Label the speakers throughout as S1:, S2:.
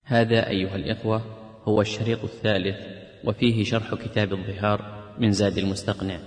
S1: هذا أيها الإخوة هو الشريط الثالث، وفيه شرح كتاب الظهار من زاد المستقنع.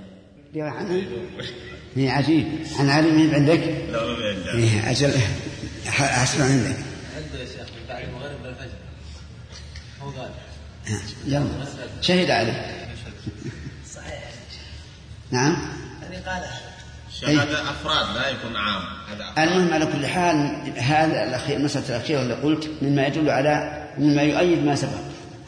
S2: هي عجيب. عن علي من عندك؟
S3: لا ما عندك.
S2: أجل أسمع عندك.
S4: عنده يا شيخ بعد المغرب والفجر هو قال
S2: يلا شهد عليه.
S4: صحيح.
S2: نعم
S4: يعني قال
S3: هذا أفراد لا يكون عام.
S2: المهم على كل حال هذا الأخير مسألة الأخيرة اللي قلت مما يدل على مما يؤيد ما سبق.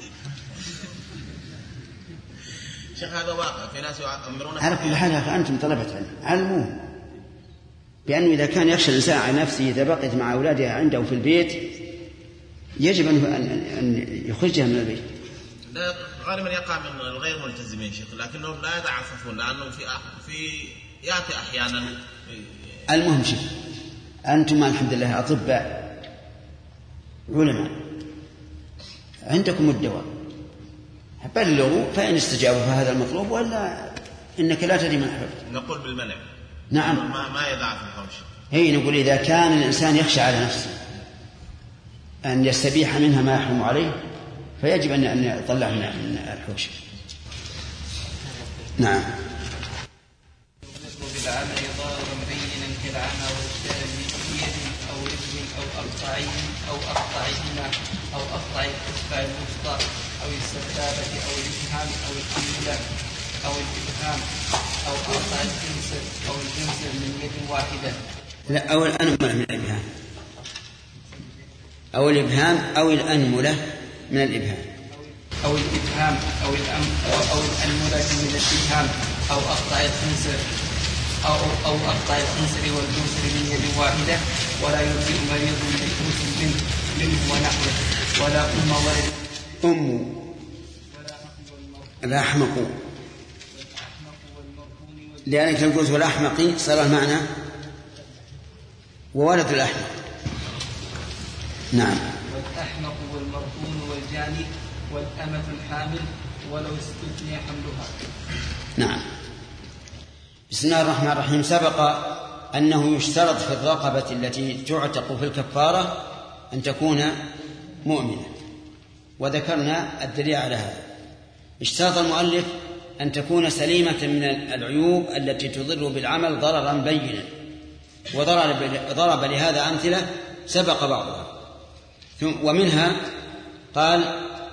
S3: شيخ هذا واقع في ناس يؤمرون
S2: على كل حال أنتم طلبة علم علموه بأنه إذا كان يخشى الإنسان على نفسه إذا بقيت مع أولاده عنده في البيت يجب أن يخرجها من البيت.
S3: لا غالبا يقع من الغير ملتزمين شيخ، لكنهم لا يتعففون لأنه في يأتي أحيانا.
S2: المهم شيء أنتم الحمد لله أطباء علماء عندكم الدواء بلغوا، فإن استجابوا فهذا المطلوب، ولا إنك لا تدري من أحببت.
S3: نقول بالمنع.
S2: نعم
S3: ما يضع في الحوش.
S2: هي نقول إذا كان الإنسان يخشى على نفسه أن يستبيح منها ما يحرم عليه فيجب أن يطلع من الحوش. نعم.
S5: بالعمل ضارا بينا كالعمى والشلل بيد أو رجل أو أقطعهما أو أقطع الإصبع الوسطى أو السبابة أو الإبهام أو الأنملة أو الإبهام أو أقطع الخنصر أو الخنصر من يد واحدة.
S2: لا، أو الأنملة من الإبهام أو الإبهام أو الأنملة من الإبهام
S5: أو الإبهام أو الأنملة من الإبهام أو أقطع الخنصر أو أقطع الخنصر والجنصر من يد واحدة، ولا يجزئ مريض بالخنصر منه ونحوه، ولا ولد
S2: الأحمق، لأنك الجوز والأحمق صار المعنى وولد الأحمق. نعم.
S5: والأحمق والمرهون والجاني والأمة الحامل ولو استثني حملها.
S2: نعم. بسم الله الرحمن الرحيم. سبق أنه يشترط في الرقبة التي تعتق في الكفارة أن تكون مؤمنة، وذكرنا الدليل على هذا. اشترط المؤلف أن تكون سليمة من العيوب التي تضر بالعمل ضررا بينا، وضرب لهذا أمثلة سبق بعضها، ومنها قال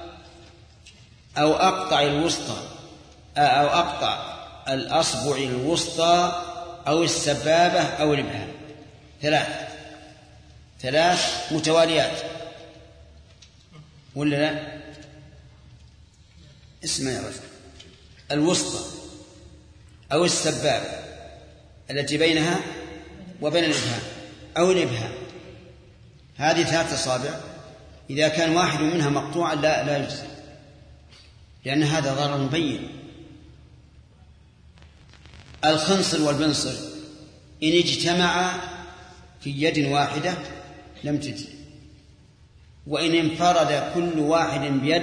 S2: أو أقطع الوسطى أو أقطع الأصبع الوسطى أو السبابة أو الإبهام. ثلاث متواليات ولا لا؟ اسمع يا رجل. الوسطى أو السبابة التي بينها وبين الإبهام أو الإبهام، هذه 3 أصابع إذا كان واحد منها مقطوعا لا يجزي، لأن هذا ضرر بين. الخنصر والبنصر إن اجتمعا في يد واحدة لم تجزي، وإن انفرد كل واحد بيد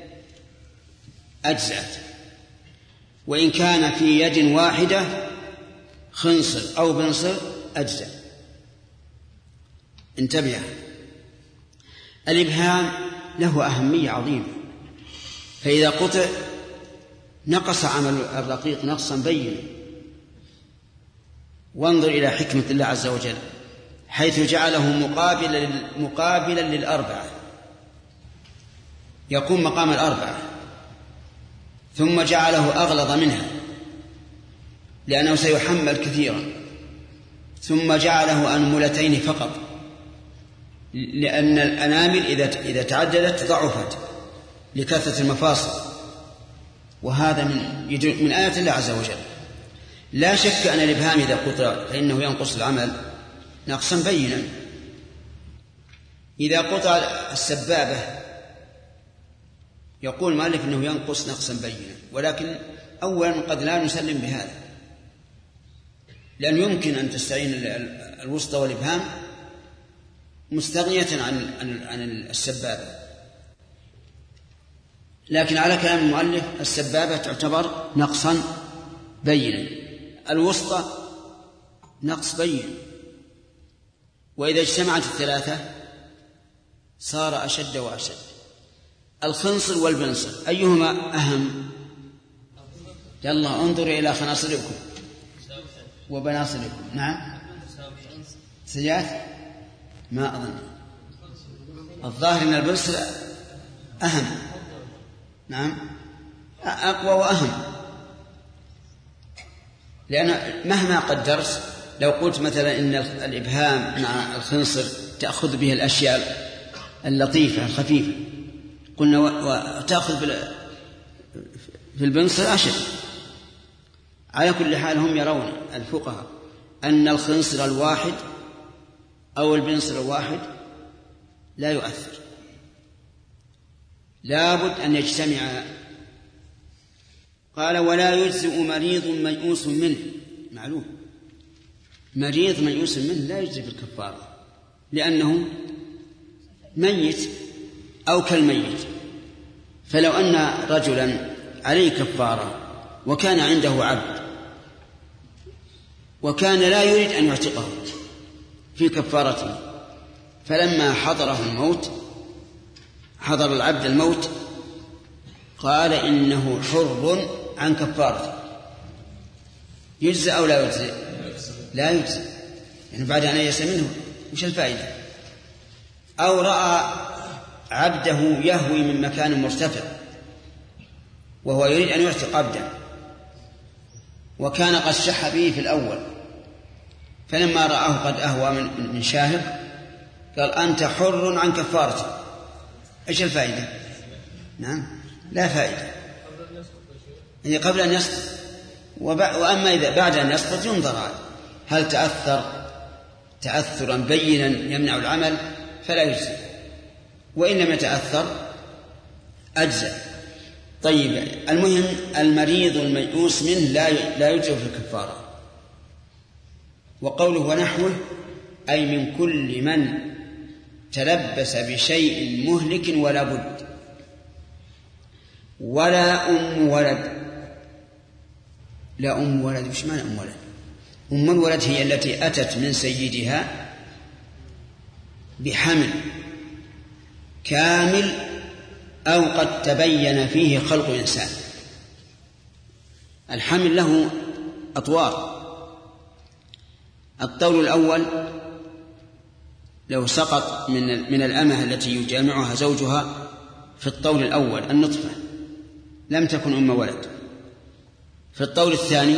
S2: أجزأت، وإن كان في يد واحدة خنصر أو بنصر أجزأ. انتبه، الإبهام له أهمية عظيمة، فإذا قطع نقص عمل الرقيق نقصا بينا. وانظر إلى حكمة الله عز وجل حيث جعله مقابلا للأربعة، يقوم مقام الأربعة، ثم جعله أغلظ منها لأنه سيحمل كثيرا، ثم جعله أنملتين فقط لأن الأنامل إذا تعددت ضعفت لكثرة المفاصل، وهذا من آيات الله عز وجل. لا شك أن الإبهام إذا قطع فإنه ينقص العمل نقصا بينا. إذا قطع السبابة يقول المؤلف أنه ينقص نقصا بينا، ولكن أولا قد لا نسلم بهذا، لأن يمكن أن تستعين الوسطى والإبهام مستغنية عن السبابة، لكن على كلام المؤلف السبابة تعتبر نقصا بينا، الوسطى نقص بين، وإذا اجتمعت الثلاثة صار أشد وأشد. الخنصر والبنصر أيهما أهم؟ يلا انظر إلى خناصركم وبناصركم. نعم سيات ما أظن، الظاهر أن البنصر أهم. نعم أقوى وأهم، لأن مهما قدرت لو قلت مثلا إن الإبهام مع الخنصر تأخذ به الأشياء اللطيفة الخفيفة، قلنا وتأخذ في البنصر أشد. على كل حال هم يرون الفقهاء أن الخنصر الواحد أو البنصر الواحد لا يؤثر، لابد أن يجتمع. قال ولا يجزئ مريض ميؤوس منه. معلوم مريض ميؤوس منه لا يجزئ في الكفارة لأنه ميت أو كالميت. فلو أن رجلا عليه كفارة وكان عنده عبد وكان لا يريد أن يعتقه في كفارته، فلما حضره الموت، حضر العبد الموت، قال إنه حر عن كفارته، يجزى أو لا يجزى؟ لا يجزى، يعني بعد أن يأس منه وش الفائدة؟ أو رأى عبده يهوي من مكان مرتفع وهو يريد أن يعتق عبدا وكان قد شح به في الأول، فلما رآه قد أهوى من شاهق قال أنت حر عن كفارته، إيش الفائدة؟ نعم لا فائدة، يعني قبل أن يسقط. وأما إذا بعد أن يسقط ينظر هل تأثر تأثرا بينا يمنع العمل فلا يجزي، وإن لم يتأثر أجزى. طيب المهم المريض الميؤوس منه لا يجزي في الكفارة. وقوله ونحوه أي من كل من تلبس بشيء مهلك ولا بد. ولا أم ولد. لا أم ولد، وش معنى أم ولد؟ أم الولد هي التي أتت من سيدها بحمل كامل أو قد تبين فيه خلق إنسان. الحمل له أطوار. الطول الأول لو سقط من الأمة التي يجامعها زوجها في الطول الأول النطفة لم تكن أم ولد. في الطول الثاني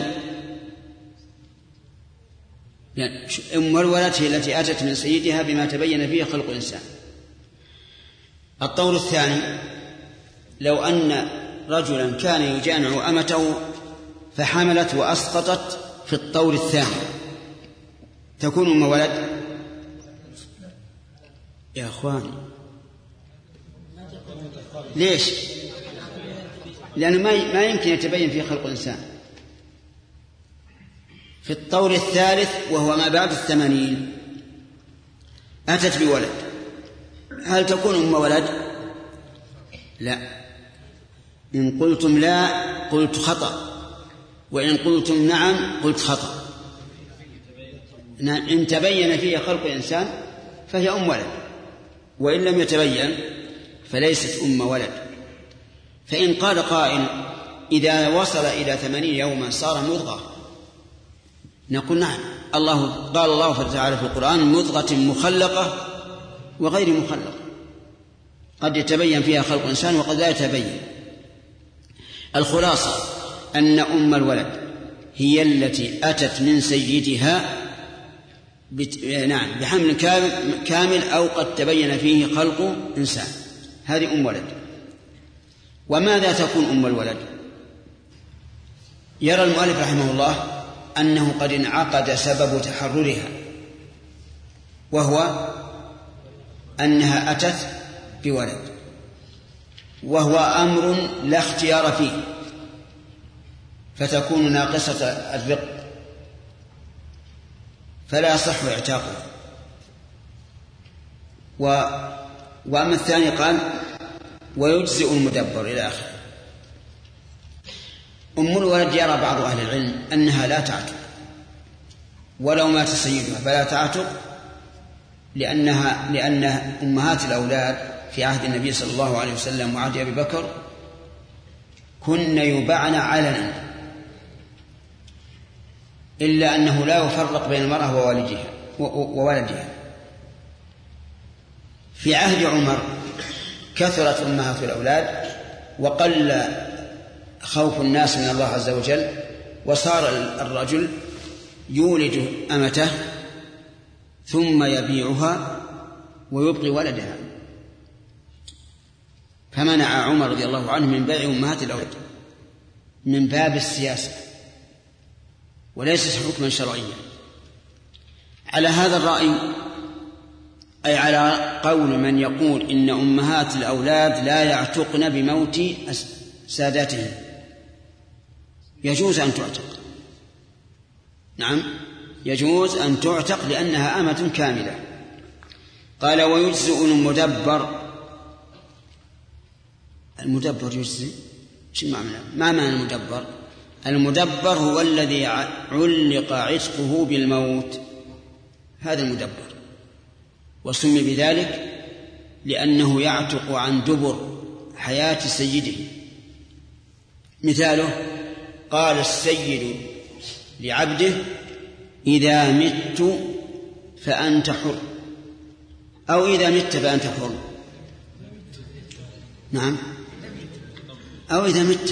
S2: يعني أم الولد هي التي أتت من سيدها بما تبين فيه خلق إنسان. الطول الثاني لو أن رجلا كان يجامع أمته فحملت وأسقطت في الطول الثاني تكون أم ولد؟ يا أخوان ليش؟ لأنه ما يمكن يتبين فيه خلق إنسان. في الطول الثالث وهو ما بعد 80 أتت بولد، هل تكون أم ولد؟ لا. إن قلتم لا قلت خطأ، وإن قلتم نعم قلت خطأ. إن تبين فيه خلق إنسان فهي أم ولد، وإن لم يتبين فليست أم ولد. فإن قال قائل إذا وصل إلى 80 يوما صار مضغة، نقول نعم. قال الله تعالى في القرآن مضغة مخلقة وغير مخلقة، قد يتبين فيها خلق إنسان وقد لا يتبين. الخلاصة أن أم الولد هي التي أتت من سيدها بحمل كامل أو قد تبين فيه خلق إنسان، هذه أم ولد. وماذا تكون أم الولد؟ يرى المؤلف رحمه الله أنه قد انعقد سبب تحررها، وهو أنها أتت بولد، وهو أمر لا اختيار فيه، فتكون ناقصة الرق فلا يصح اعتاقه. وأما الثاني قال ويجزئ المدبر إلى آخره. أم الولد يرى بعض أهل العلم أنها لا تعتق ولو مات سيدها، فلا تعتق لأن أمهات الأولاد في عهد النبي صلى الله عليه وسلم وعهد أبي بكر كن يباعن علنا، إلا أنه لا يفرق بين المرأة وولدها. في عهد عمر كثرت أمهات الأولاد وقل خوف الناس من الله عز وجل، وصار الرجل يولد أمته ثم يبيعها ويبقي ولدها، فمنع عمر رضي الله عنه من بيع أمهات الأولاد من باب السياسة وليس حكما شرعيا. على هذا الرأي، أي على قول من يقول إن أمهات الأولاد لا يعتقن بموت ساداتهم، يجوز أن تعتق. نعم، يجوز أن تعتق لأنها أمة كاملة. قال ويجزئ المدبر يجزئ. ما معنى المدبر؟ المدبر هو الذي علق عتقه بالموت، هذا المدبر، وسمي بذلك لأنه يعتق عن دبر حياة سيده. مثاله قال السيد لعبده إذا مت فأنت حر، أو إذا مت فأنت حر. نعم، أو إذا مت.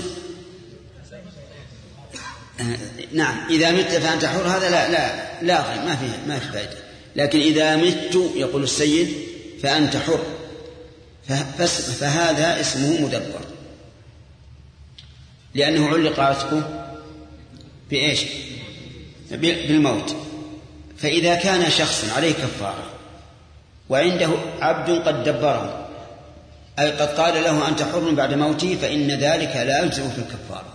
S2: نعم، إذا مت فأنت حر، هذا لا ما في فائدة. لكن إذا مت يقول السيد فأنت حر، فهذا اسمه مدبر، لأنه علق عتقه بإيش؟ بالموت. فإذا كان شخص عليه كفارة وعنده عبد قد دبره، أي قد قال له أنت حر بعد موته، فإن ذلك لا يجزئ في الكفارة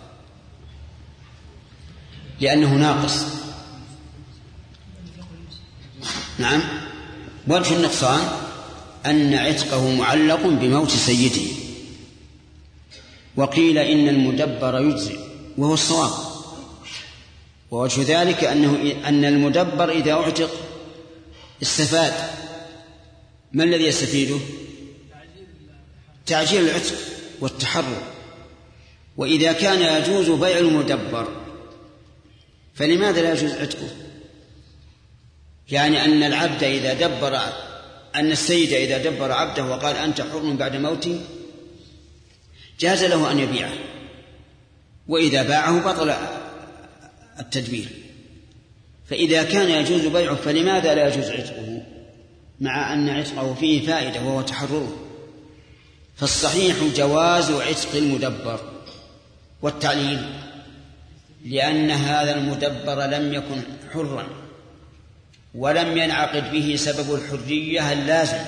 S2: لأنه ناقص. نعم، وجه النقصان أن عتقه معلق بموت سيده. وقيل إن المدبر يجزئ وهو الصواب، ووجه ذلك أن المدبر إذا أعتق استفاد. ما الذي يستفيده؟ تعجيل العتق والتحرر. وإذا كان يجوز بيع المدبر فلماذا لا يجوز عتقه؟ يعني أن السيد إذا دبر عبده وقال أنت حر بعد موتي جاز له أن يبيعه، وإذا باعه بطل التدبير. فإذا كان يجوز بيعه فلماذا لا يجوز عتقه مع أن عتقه فيه فائدة وهو تحرره؟ فالصحيح جواز عتق المدبر. والتعليل لأن هذا المدبر لم يكن حرا ولم ينعقد به سبب الحرية اللازم،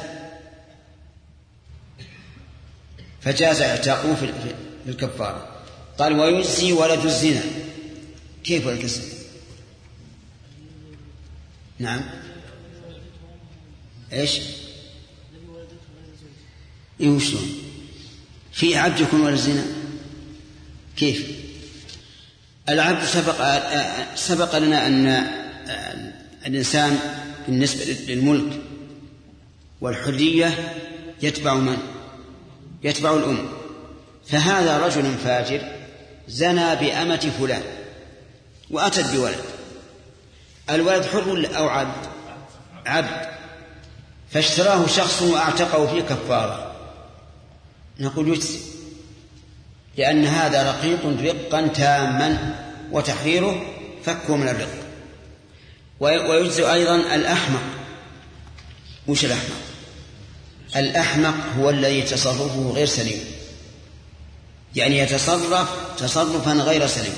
S2: فجاز اعتاقه في الكفارة. قال ويجزي ولد الزنا. كيف ولد الزنا؟ نعم، ايش؟ وشلون في عبد يكون ولد الزنا؟ كيف؟ العبد سبق لنا أن الإنسان بالنسبة للملك والحرية يتبع من؟ يتبع الأم. فهذا رجل فاجر زنى بأمة فلان وأتت بولد، الولد حر أو عبد؟ عبد. فاشتراه شخص وأعتقه في كفارة، نقول يجزي، لأن هذا رقيق رقا تاما وتحريره فكه من الرق. ويجزي أيضا الأحمق. وش الأحمق؟ الأحمق هو الذي تصرفه غير سليم، يعني يتصرف تصرفا غير سليم.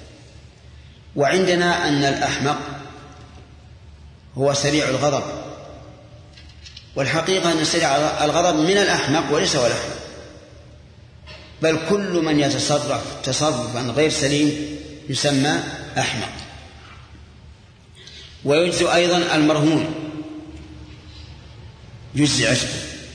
S2: وعندنا أن الأحمق هو سريع الغضب، والحقيقة أن سريع الغضب من الأحمق وليس هو الأحمق، بل كل من يتصرف تصرفا غير سليم يسمى أحمق. ويجزي أيضا المرهون، يجزي عتقه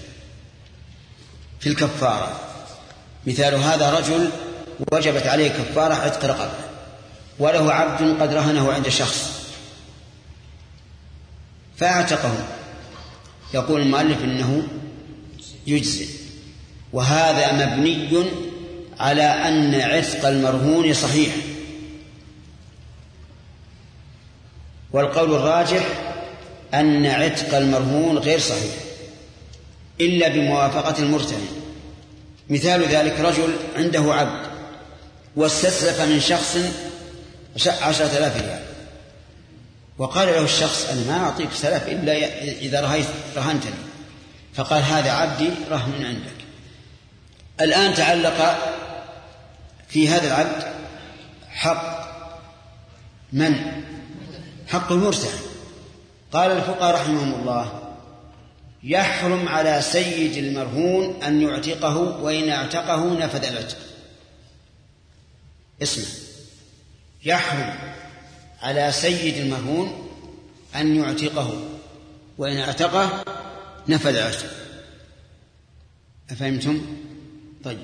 S2: في الكفارة. مثال هذا رجل وجبت عليه كفارة عتق رقبة، وله عبد قد رهنه عند شخص فاعتقه، يقول المؤلف إنه يجزئ، وهذا مبني على أن عتق المرهون صحيح. والقول الراجح أن عتق المرهون غير صحيح إلا بموافقة المرتهن. مثال ذلك رجل عنده عبد واستسلف من شخص 10,000 ريال، وقال له الشخص: أنا ما أعطيك سلف إلا إذا رهنتني، فقال: هذا عبدي رهن عندك. الآن تعلق في هذا العبد حق من؟ حق المرتهن. قال الفقهاء رحمهم الله: يحرم على سيد المرهون أن يعتقه، وإن اعتقه نفذ العتق. اسمع، يحرم على سيد المرهون أن يعتقه، وإن اعتقه نفذ العتق. أفهمتم؟ طيب،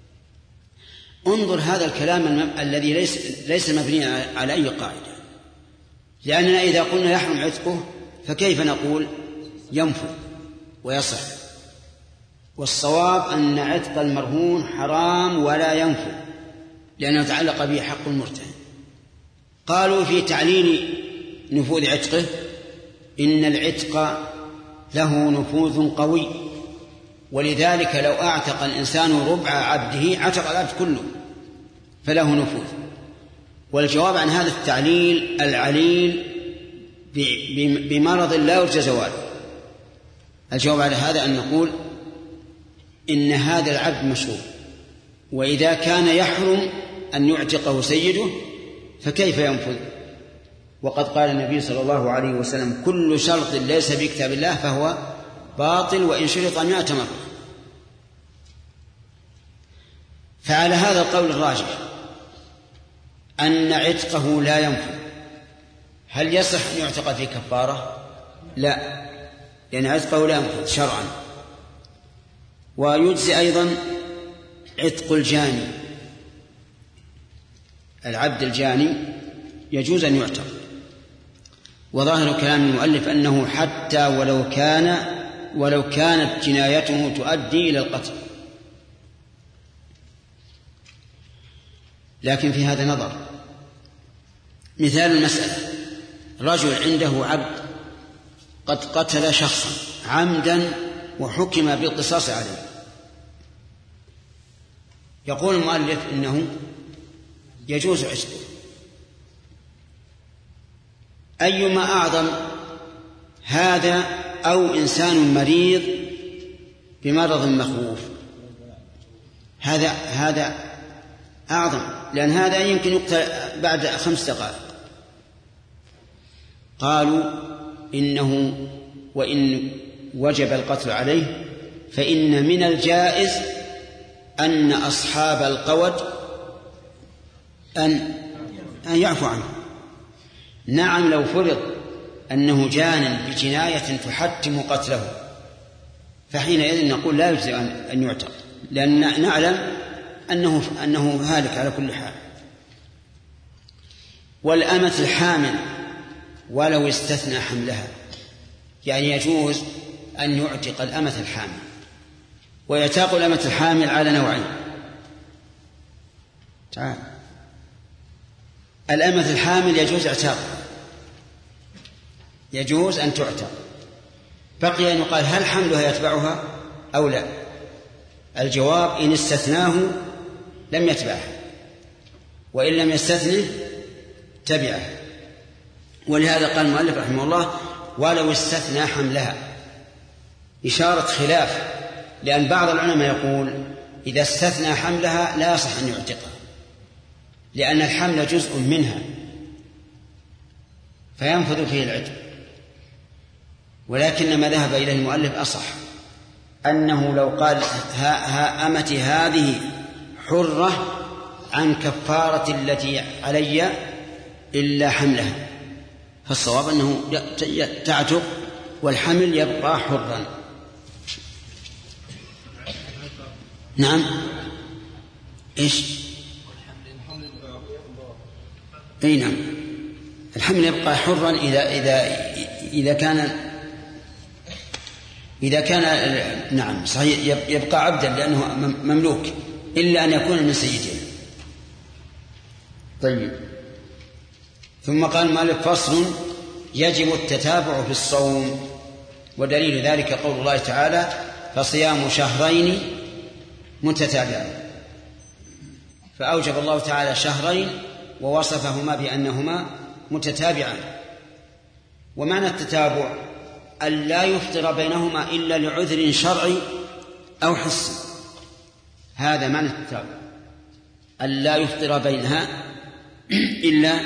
S2: انظر هذا الكلام الذي ليس مبنيا على أي قاعدة، لأننا إذا قلنا يحرم عتقه فكيف نقول ينفذ ويصح؟ والصواب أن عتق المرهون حرام ولا ينفذ، لأنه تعلق به حق المرتهن. قالوا في تعليل نفوذ عتقه: إن العتق له نفوذ قوي، ولذلك لو أعتق الإنسان ربع عبده عتق العبد كله، فله نفوذ. والجواب عن هذا التعليل العليل بمرض لا يرجى زواله. الجواب على هذا أن نقول إن هذا العبد مشروع، وإذا كان يحرم أن يعتقه سيده فكيف ينفذ؟ وقد قال النبي صلى الله عليه وسلم: كل شرط ليس في كتاب الله فهو باطل وإن شرط 100 مرة. فعلى هذا القول الراجح أن عتقه لا ينفذ. هل يصح أن يعتق في كفارة؟ لا، لأن عتقه لا ينفذ شرعا. ويجزي أيضا عتق الجاني، العبد الجاني يجوز أن يعتق. وظاهر كلام المؤلف أنه حتى ولو كانت جنايته تؤدي إلى القتل. لكن في هذا نظر. مثال المسألة: رجل عنده عبد قد قتل شخصا عمدا وحكم بالقصاص عليه. يقول المؤلف إنه يجوز عتقه. أيما أعظم، هذا أو إنسان مريض بمرض مخوف؟ هذا أعظم، لأن هذا يمكن يقتل بعد 5 دقائق. قالوا إنه وإن وجب القتل عليه فإن من الجائز أن أصحاب القود أن يعفو عنه. نعم، لو فرض أنه جان بجناية تحتم قتله فحينئذ نقول لا يجزي أن يعتق، لأن نعلم أنه هالك على كل حال. والأمة الحامل ولو استثنى حملها، يعني يجوز أن يعتق الأمة الحامل. ويعتق الأمة الحامل على نوعين: تعال، الأمة الحامل يجوز اعتاقها، يجوز أن تعتق. بقي أن يقال هل حملها يتبعها أو لا؟ الجواب: إن استثناه لم يتبعه، وإن لم يستثنه تبعه. ولهذا قال المؤلف رحمه الله: ولو استثنى حملها، إشارة خلاف، لأن بعض العلماء يقول إذا استثنى حملها لا يصح أن يعتقها، لأن الحمل جزء منها فينفذ فيه العتق. ولكن ما ذهب إليه المؤلف أصح، أنه لو قال أمتي هذه حرة عن كفارة التي علي إلا حملها، فالصواب أنه تعتق والحمل يبقى حرا. نعم، إيش؟ أي نعم، الحمل يبقى حرا إذا كان إذا كان نعم صحيح يبقى عبدا لأنه مملوك إلا أن يكون من سيده. طيب ثم قال مالك فصل يجب التتابع في الصوم ودليل ذلك قول الله تعالى فصيام شهرين متتابعين، فأوجب الله تعالى شهرين ووصفهما بأنهما متتابعان. ومعنى التتابع أن لا يفطر بينهما إلا لعذر شرعي أو حسي، هذا معنى التتابع، أن لا يفطر بينها إلا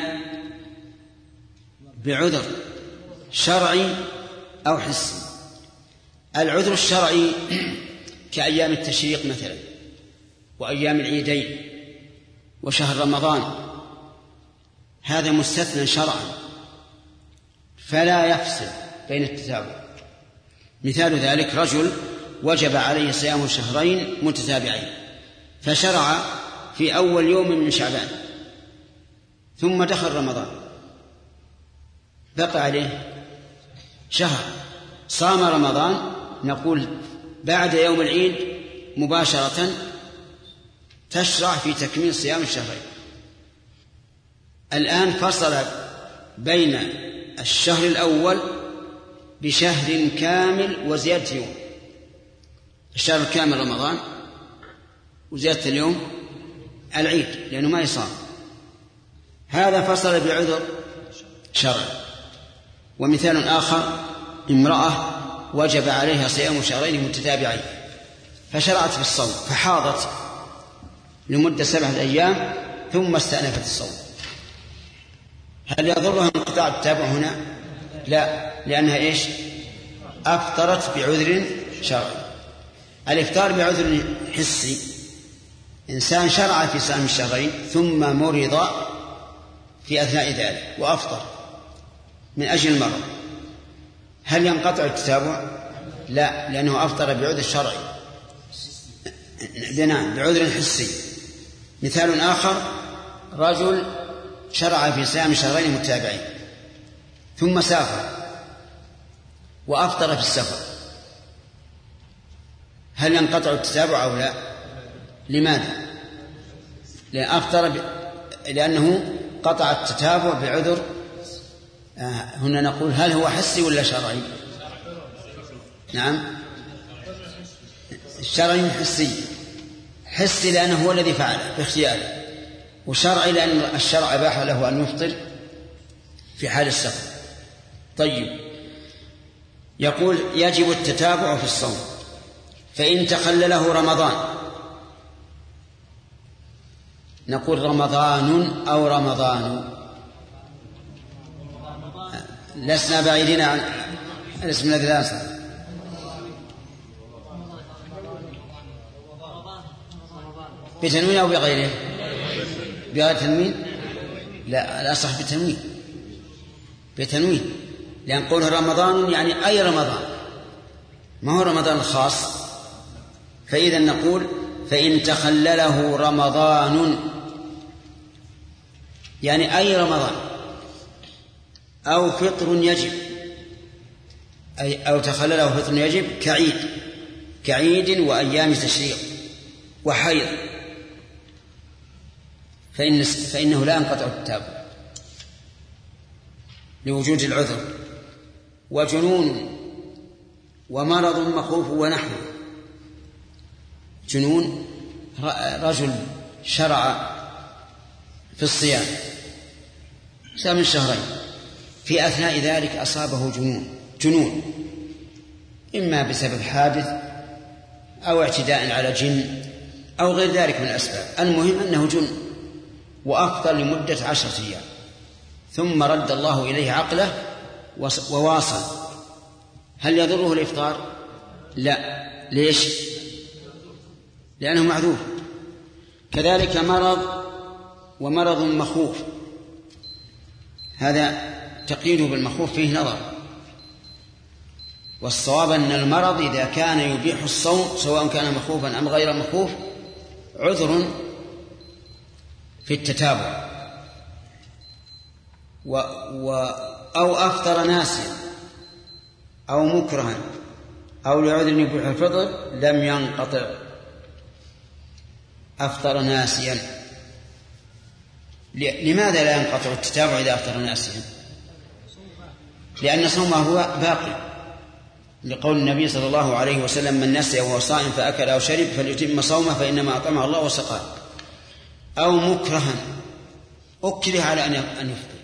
S2: بعذر شرعي أو حسي. العذر الشرعي كأيام التشريق مثلا وأيام العيدين وشهر رمضان، هذا مستثنى شرعا فلا يفصل بين التتابع. مثال ذلك رجل وجب عليه صيام شهرين متتابعين فشرع في أول يوم من شعبان ثم دخل رمضان بقى عليه شهر، صام رمضان، نقول بعد يوم العيد مباشرة تشرع في تكميل صيام الشهرين. الآن فصل بين الشهر الأول بشهر كامل وزيادة يوم، الشهر الكامل رمضان وزيادة اليوم العيد لأنه ما يصام، هذا فصل بعذر شرعي. ومثال آخر امرأة وجب عليها صيام شهرين متتابعين فشرعت في الصوم فحاضت لمدة 7 أيام ثم استأنفت الصوم، هل يضرها انقطاع التتابع هنا؟ لا، لأنها إيش؟ أفطرت بعذر شرعي. الإفطار بعذر حسي، إنسان شرع في صيام الشهرين ثم مرض في أثناء ذلك وأفطر من أجل المرض، هل ينقطع التتابع؟ لا، لأنه أفطر بعذر شرعي، نعم بعذر حسي. مثال آخر رجل شرع في صيام شهرين متتابعين ثم سافر وأفطر في السفر، هل ينقطع التتابع أو لا؟ لماذا؟ لأن أفطر لأنه قطع التتابع بعذر. هنا نقول هل هو حسي ولا شرعي؟ نعم الشرعي حسي، حسي لأنه هو الذي فعله باختياره، وشرعي لأن الشرع أباح له أن يفطر في حال السفر. طيب يقول يجب التتابع في الصوم، فإن تخلله رمضان نقول رمضان أو رمضان، لسنا بعيدين عن الاسم الذي لا يصح. بتنوين أو بغيره؟ بغير تنوين؟ لا الأصح بتنوين، بتنوين، لأن قوله رمضان يعني أي رمضان، ما هو رمضان الخاص. فإذا نقول فإن تخلله رمضان يعني أي رمضان، أو فطر يجب، أو تخلله فطر يجب كعيد وأيام تشريق وحيض، فإنه لا ينقطع التتابع لوجود العذر. وجنون ومرض مخوف ونحوه، جنون رجل شرع في الصيام صام الشهرين، في أثناء ذلك أصابه جنون إما بسبب حادث أو اعتداء على جن أو غير ذلك من الأسباب، المهم أنه جن وأفطر لمدة 10 أيام ثم رد الله إليه عقله وواصل، هل يضره الإفطار؟ لا، ليش؟ لأنه معذور. كذلك مرض ومرض مخوف، هذا تقييده بالمخوف فيه نظر، والصواب أن المرض إذا كان يبيح الصوم سواء كان مخوفا أم غير مخوف عذر في التتابع، أو أفطر ناسيا أو مكرها أو لعذر يبيح الفطر لم ينقطع. أفطر ناسيا. لماذا لا ينقطع التتابع إذا أفطر ناسيا؟ لأن صومه هو باقي، لقول النبي صلى الله عليه وسلم: من نسي وهو صائم فأكل أو شرب فليتم صومه فإنما أطعمه الله وسقاه. أو مكرها أكره على أن يفطر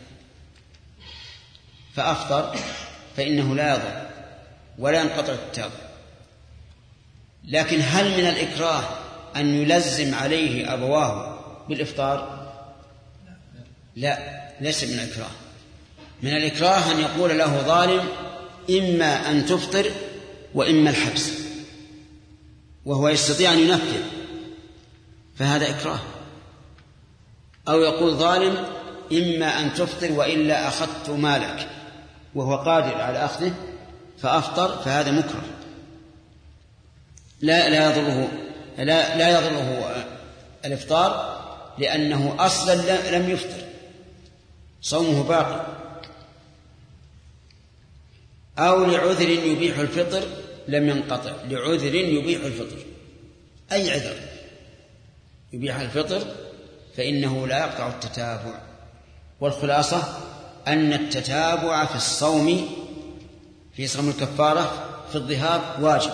S2: فأفطر فإنه لا يضر ولا ينقطع التتابع. لكن هل من الإكراه أن يلزم عليه أبواه بالإفطار؟ لا، ليس من الإكراه. من الإكراه أن يقول له ظالم: إما أن تفطر وإما الحبس، وهو يستطيع أن ينفذ، فهذا إكراه. أو يقول ظالم: إما أن تفطر وإلا أخذت مالك، وهو قادر على أخذه فأفطر، فهذا مكره لا يضره الإفطار، لأنه أصلا لم يفطر، صومه باقي. أو لعذر يبيح الفطر لم ينقطع. لعذر يبيح الفطر، أي عذر يبيح الفطر فإنه لا يقطع التتابع. والخلاصة أن التتابع في الصوم، في صوم الكفارة في الظهار واجب،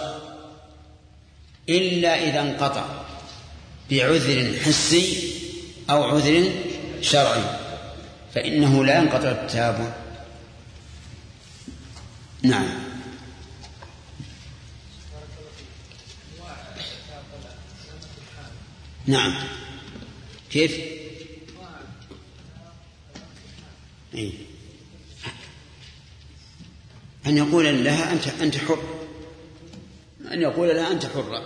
S2: إلا إذا انقطع بعذر حسي أو عذر شرعي فإنه لا ينقطع التتابع. نعم. نعم. كيف؟ أن يقول لها أنت حر، أن يقول لها أنت حرة.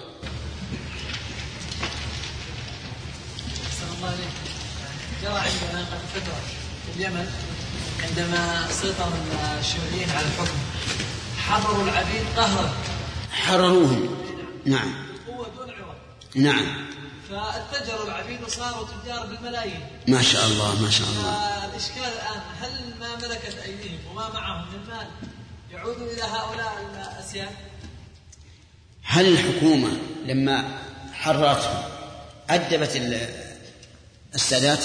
S6: جرى عندنا قبل فترة في اليمن عندما سيطر الشيوعيين على الحكم حرروا العبيد قهرا،
S2: حرروهم. نعم.
S6: هو دون عوض.
S2: نعم.
S6: فاتجروا العبيد وصاروا تجار بالملايين.
S2: ما شاء الله ما شاء الله.
S6: الإشكال الآن هل ما ملكت أيديهم وما معهم من مال يعود إلى هؤلاء الأسياد؟
S2: هل الحكومة لما حررتهم أدبت السادات؟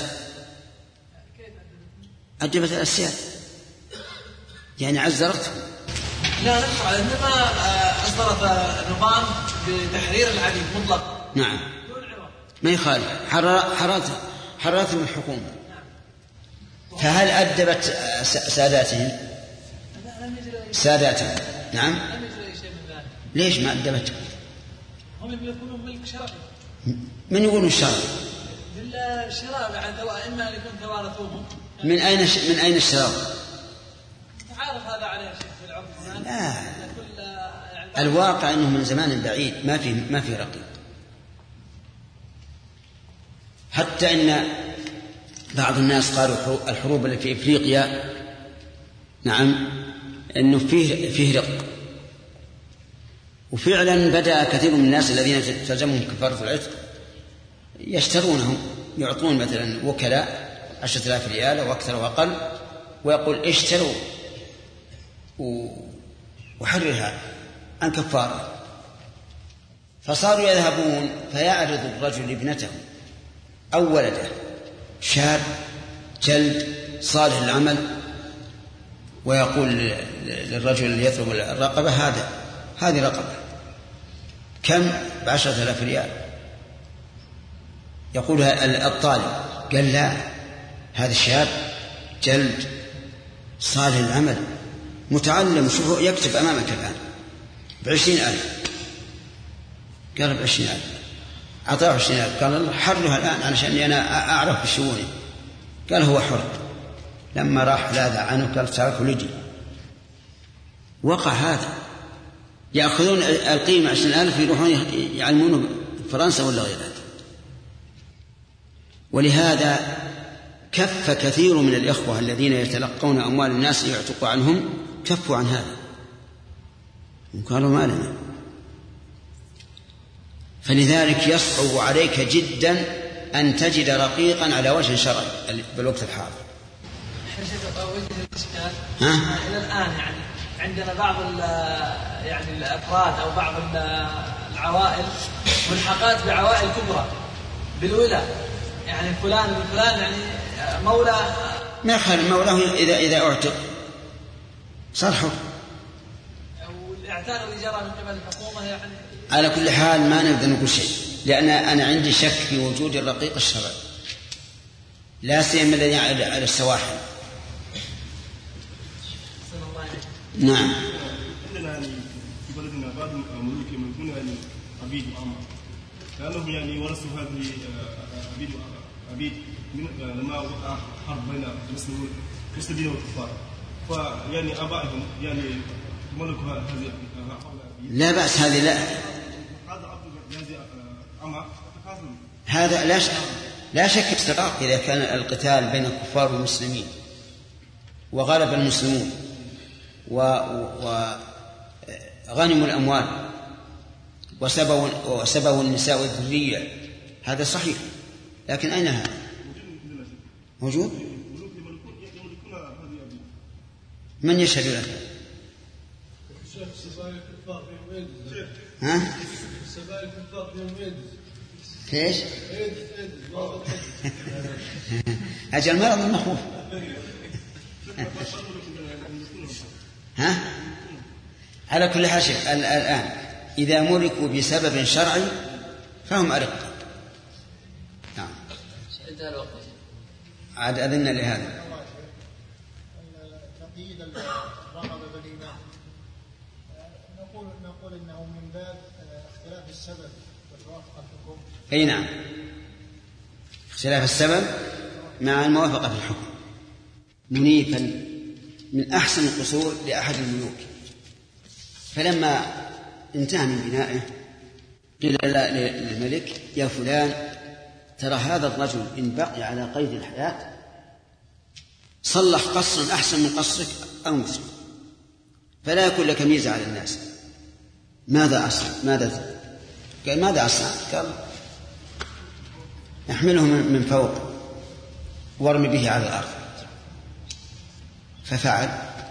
S2: أدبت الأسياد، يعني عزرتهم.
S6: لا نفع، إنما أصدرت نظام بتحرير العبيد مطلق.
S2: نعم. ما يخالف، حررتهم الحكومة. فهل أدبت ساداتهم؟ ساداتهم. نعم. ليش ما أدبتهم؟
S6: هم يكونون ملك شرعي.
S2: من يقولون الشرع؟
S6: بالشراء إما أن يكون توارثوهم.
S2: من أين الشراء؟
S6: تعرف هذا عليه شيء في العرف.
S2: لا، الواقع أنه من زمان بعيد ما في رقيب. حتى إن بعض الناس قالوا الحروب اللي في إفريقيا، نعم، إنه فيه رق. وفعلا بدأ كثير من الناس الذين تلزمهم كفارة العتق يشترونهم، يعطون مثلا وكلاء 10,000 ريال أو أكثر وأقل، ويقول اشتروا وحرر هذا عن كفارة. فصاروا يذهبون فيعرض الرجل ابنته أو ولده شاب جلد صالح العمل، ويقول للرجل اللي يطلب الرقبة هذه رقبة كم؟ ب10,000 ريال. يقول الطالب قال لا، هذا الشاب جلد صالح العمل متعلم، شوفوا يكتب أمامك الآن ب20,000. قال ب20,000. أعطاه 20,000. قال الله حرها الآن علشان أنا أعرف بشؤوني. قال هو حر. لما راح لاذع عنه قال تركه لجي. وقع هذا، يأخذون القيمة 20,000 يروحون يعلمونه فرنسا ولا غيرها. ولهذا كف كثير من الإخوة الذين يتلقون أموال الناس يعتق عنهم، كفوا عن هذا وقالوا ما لنا. فلذلك يصعب عليك جدا أن تجد رقيقا على وجه شرعي بالوقت الحاضر.
S6: إلى الآن يعني عندنا بعض يعني الأفراد أو بعض العوائل ملحقات بعوائل كبرى بالولاء، يعني فلان من فلان يعني مولى،
S2: ما يخالف مولاه إذا أعتق صار حر.
S6: والاعتاق اللي جرى من قبل الحكومة يعني.
S2: على كل حال ما نقدر نقول شيء، لأن أنا عندي شك في وجود الرقيق الشرعي، لا سيما الذي على السواحل. نعم.
S7: عندنا يعني في بلدنا بعض الملوك يملكون يعني عبيد وأمة، لأنهم يعني ورثوا هذه عبيد لما وقع حرب بين المسلمين والكفار، فيعني آبائهم يعني ملكوا هذه.
S2: لا بأس، هذه لا، هذا لا شك استقاق إذا كان القتال بين الكفار والمسلمين وغلب المسلمون وغنموا الأموال وسبوا النساء والذرية، هذا صحيح، لكن أين هذا موجود؟ من يشهد لك؟ ها؟ ايش؟ أجل المرض المخوف. ها؟ على كل حال الآن إذا ملكوا بسبب شرعي فهم أرقة. نعم. عاد أذن لهذا.
S8: تقييد الرغبة بالإيمان نقول إنه من باب اختلاف السبب والموافقة في الحكم.
S2: أي نعم، اختلاف السبب مع الموافقة في الحكم. منيفا من أحسن القصور لأحد الملوك، فلما انتهى من بنائه قيل للملك يا فلان ترى هذا الرجل إن بقي على قيد الحياة صلح قصرا أحسن من قصرك أو مثله، فلا يكون لك ميزة على الناس. ماذا أصنع؟ قال ماذا أصنع؟ قال احمله من فوق وارمي به على الأرض. ففعل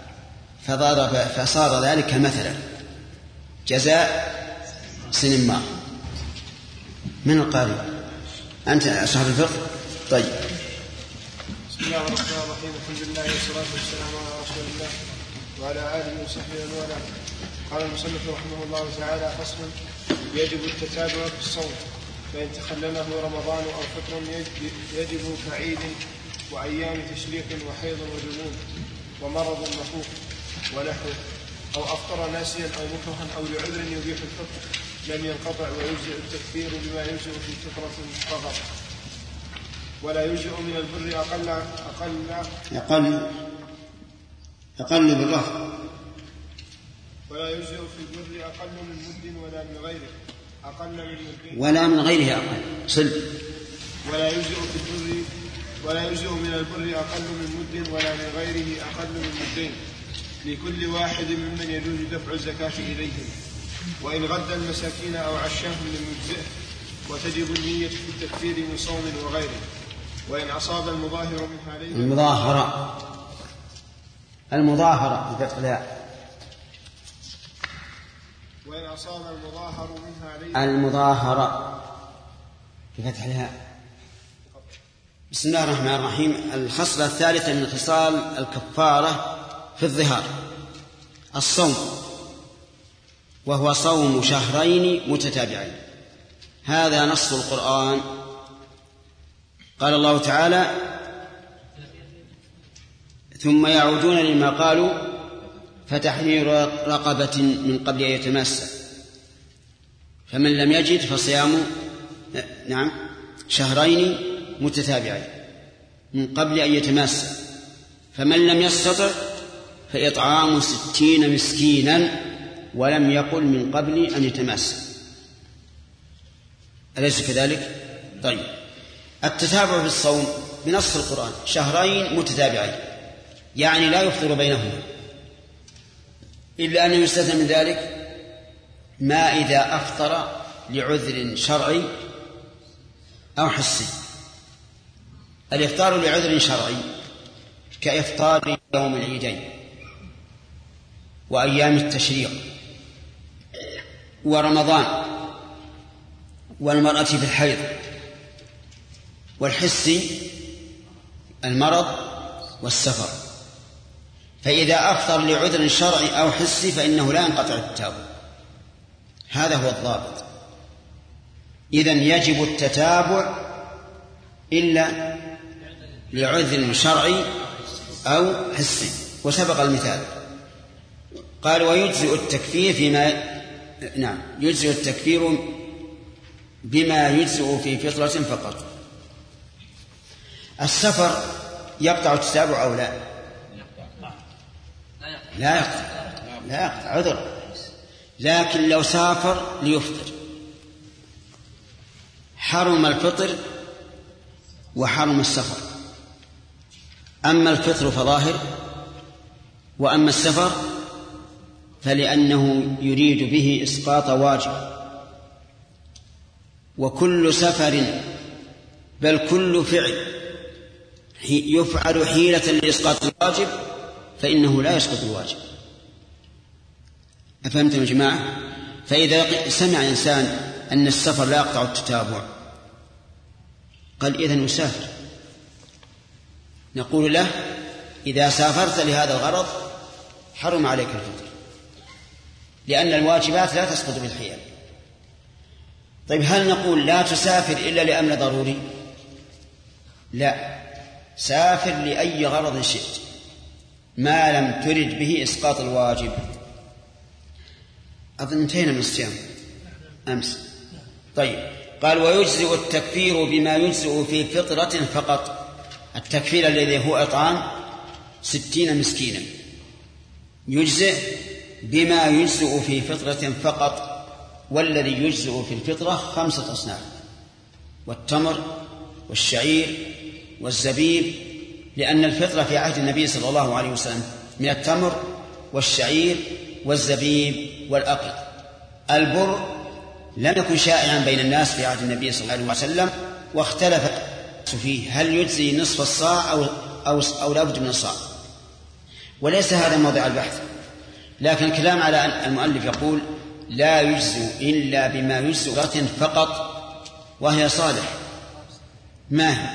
S2: فصار ذلك مثلا جزاء سنمار. من القارئ؟ أنت أصحاب الفقه. طيب.
S9: بسم الله الرحمن الرحيم، الحمد لله والصلاة والسلام على رسول الله وعلى آله وصحبه ومن والاه. قال المصنف رحمه الله تعالى: فصل: يجب التتابع في الصوم، فإن تخلله رمضان أو فطر يجب كعيد وأيام تشريق وحيض وجنون ومرض مخوف ونحوه، أو أفطر ناسيا أو مكرها أو لعذر يبيح الفطر لم ينقطع، ويجزئ التكفير بما يجزئ في فطرة فقط، ولا يجزئ من البر أقل بالرفع، ولا يجزئ في البر أقل من مد ولا من غيره أقل من مدين
S2: ولا من غيره أقل صل.
S9: ولا يجزئ من البر أقل من مد ولا من غيره أقل من مدين لكل واحد ممن يجوز دفع الزكاة إليهم، وإن غد المساكين أو عشاهم لم يجزئه، وتجب النية في التكفير من صوم وغيره، وإن أصاب المظاهر منها عليه
S2: المظاهرة بفتح الياء.
S9: وإن أصاب المظاهر منها عليه
S2: المظاهرة بفتح الياء. بسم الله الرحمن الرحيم. الخصلة الثالثة من خصال الكفارة في الظهار الصوم، وهو صوم شهرين متتابعين. هذا نص القرآن. قال الله تعالى: ثم يعودون لما قالوا فتحرير رقبة من قبل أن يتماسا، فمن لم يجد فصيام شهرين متتابعين من قبل أن يتماسا، فمن لم يستطع فإطعام 60 مسكينا، ولم يقل من قبل أن يتماسا. أليس كذلك؟ طيب. التتابع في الصوم بنص القرآن شهرين متتابعين، يعني لا يفطر بينهما، إلا أن يستثنى من ذلك ما إذا أفطر لعذر شرعي أو حسي. الإفطار لعذر شرعي كإفطار يوم العيدين، وأيام التشريق ورمضان والمرأة في الحيض، والحسي المرض والسفر. فإذا أفطر لعذر شرعي أو حسي فإنه لا ينقطع التتابع. هذا هو الضابط. إذن يجب التتابع إلا لعذر شرعي أو حسي، وسبق المثال. قال ويجزئ التكفير يجزئ التكفير بما يجزئ في فطرة فقط. السفر يقطع التتابع أو لا؟ لا يقطع عذر، لكن لو سافر ليفطر حرم الفطر وحرم السفر. أما الفطر فظاهر، وأما السفر فلأنه يريد به إسقاط واجب. وكل سفر بل كل فعل يفعل حيلة لإسقاط الواجب فإنه لا يسقط الواجب. أفهمتم يا جماعة؟ فإذا سمع إنسان أن السفر لا يقطع التتابع قال إذن يسافر، نقول له إذا سافرت لهذا الغرض حرم عليك الفطر، لأن الواجبات لا تسقط بالحيل. طيب هل نقول لا تسافر إلا لأمر ضروري؟ لا، سافر لأي غرض شئت ما لم ترد به إسقاط الواجب. أظن انتهينا من الصيام أمس. طيب قال ويجزئ التكفير بما يجزئ في فطرة فقط. التكفير الذي هو إطعام 60 مسكينا يجزئ بما يجزئ في فطرة فقط، والذي يجزئ في الفطرة 5 أصناف: والتمر والشعير والزبيب، لأن الفطرة في عهد النبي صلى الله عليه وسلم من التمر والشعير والزبيب والأقط. البر لم يكن شائعا بين الناس في عهد النبي صلى الله عليه وسلم، واختلف فيه هل يجزي نصف الصاع أو لا بد من الصاع، وليس هذا موضع البحث. لكن الكلام على المؤلف يقول لا يجزي إلا بما يجزي فقط، وهي صالح. ما هي؟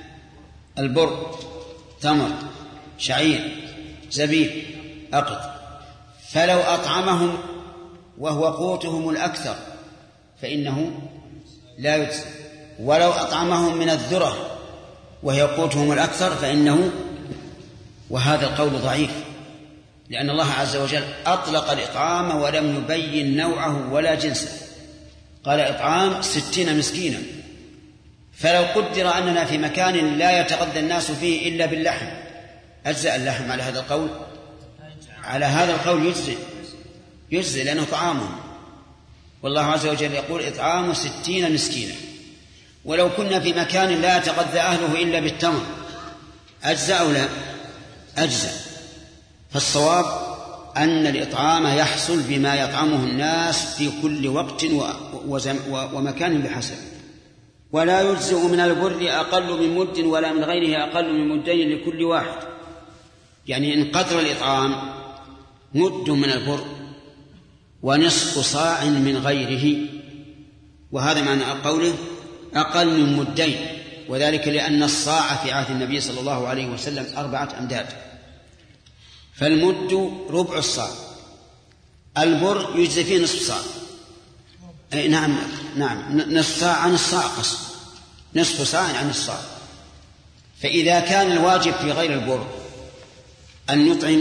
S2: البر، تمر، شعير، زبيب، أقط. فلو أطعمهم وهو قوتهم الأكثر فإنه لا يجزي، ولو أطعمهم من الذرة وهي قوتهم الأكثر فإنه. وهذا القول ضعيف، لأن الله عز وجل أطلق الإطعام ولم يبين نوعه ولا جنسه، قال إطعام 60 مسكينا. فلو قدر أننا في مكان لا يتغذى الناس فيه إلا باللحم أجزأ اللحم على هذا القول؟ على هذا القول يجزي لأنه طعامهم، والله عز وجل يقول إطعام 60 مسكينا. ولو كنا في مكان لا يتغذى أهله إلا بالتمر أجزأ أو لا؟ أجزأ. فالصواب أن الإطعام يحصل بما يطعمه الناس في كل وقت ومكان بحسب. ولا يجزئ من البر أقل من مد ولا من غيره أقل من مدين لكل واحد. يعني إن قدر الإطعام مد من البر ونصف صاع من غيره، وهذا معنى قوله أقل من مدين، وذلك لأن الصاع في عهد النبي صلى الله عليه وسلم 4 أمداد، فالمد ربع الصاع. البر يجزي فيه نصف صاع. نعم نصف صاع عن الصاع قصد، نصف صاع عن الصاع. فإذا كان الواجب في غير البر أن يطعم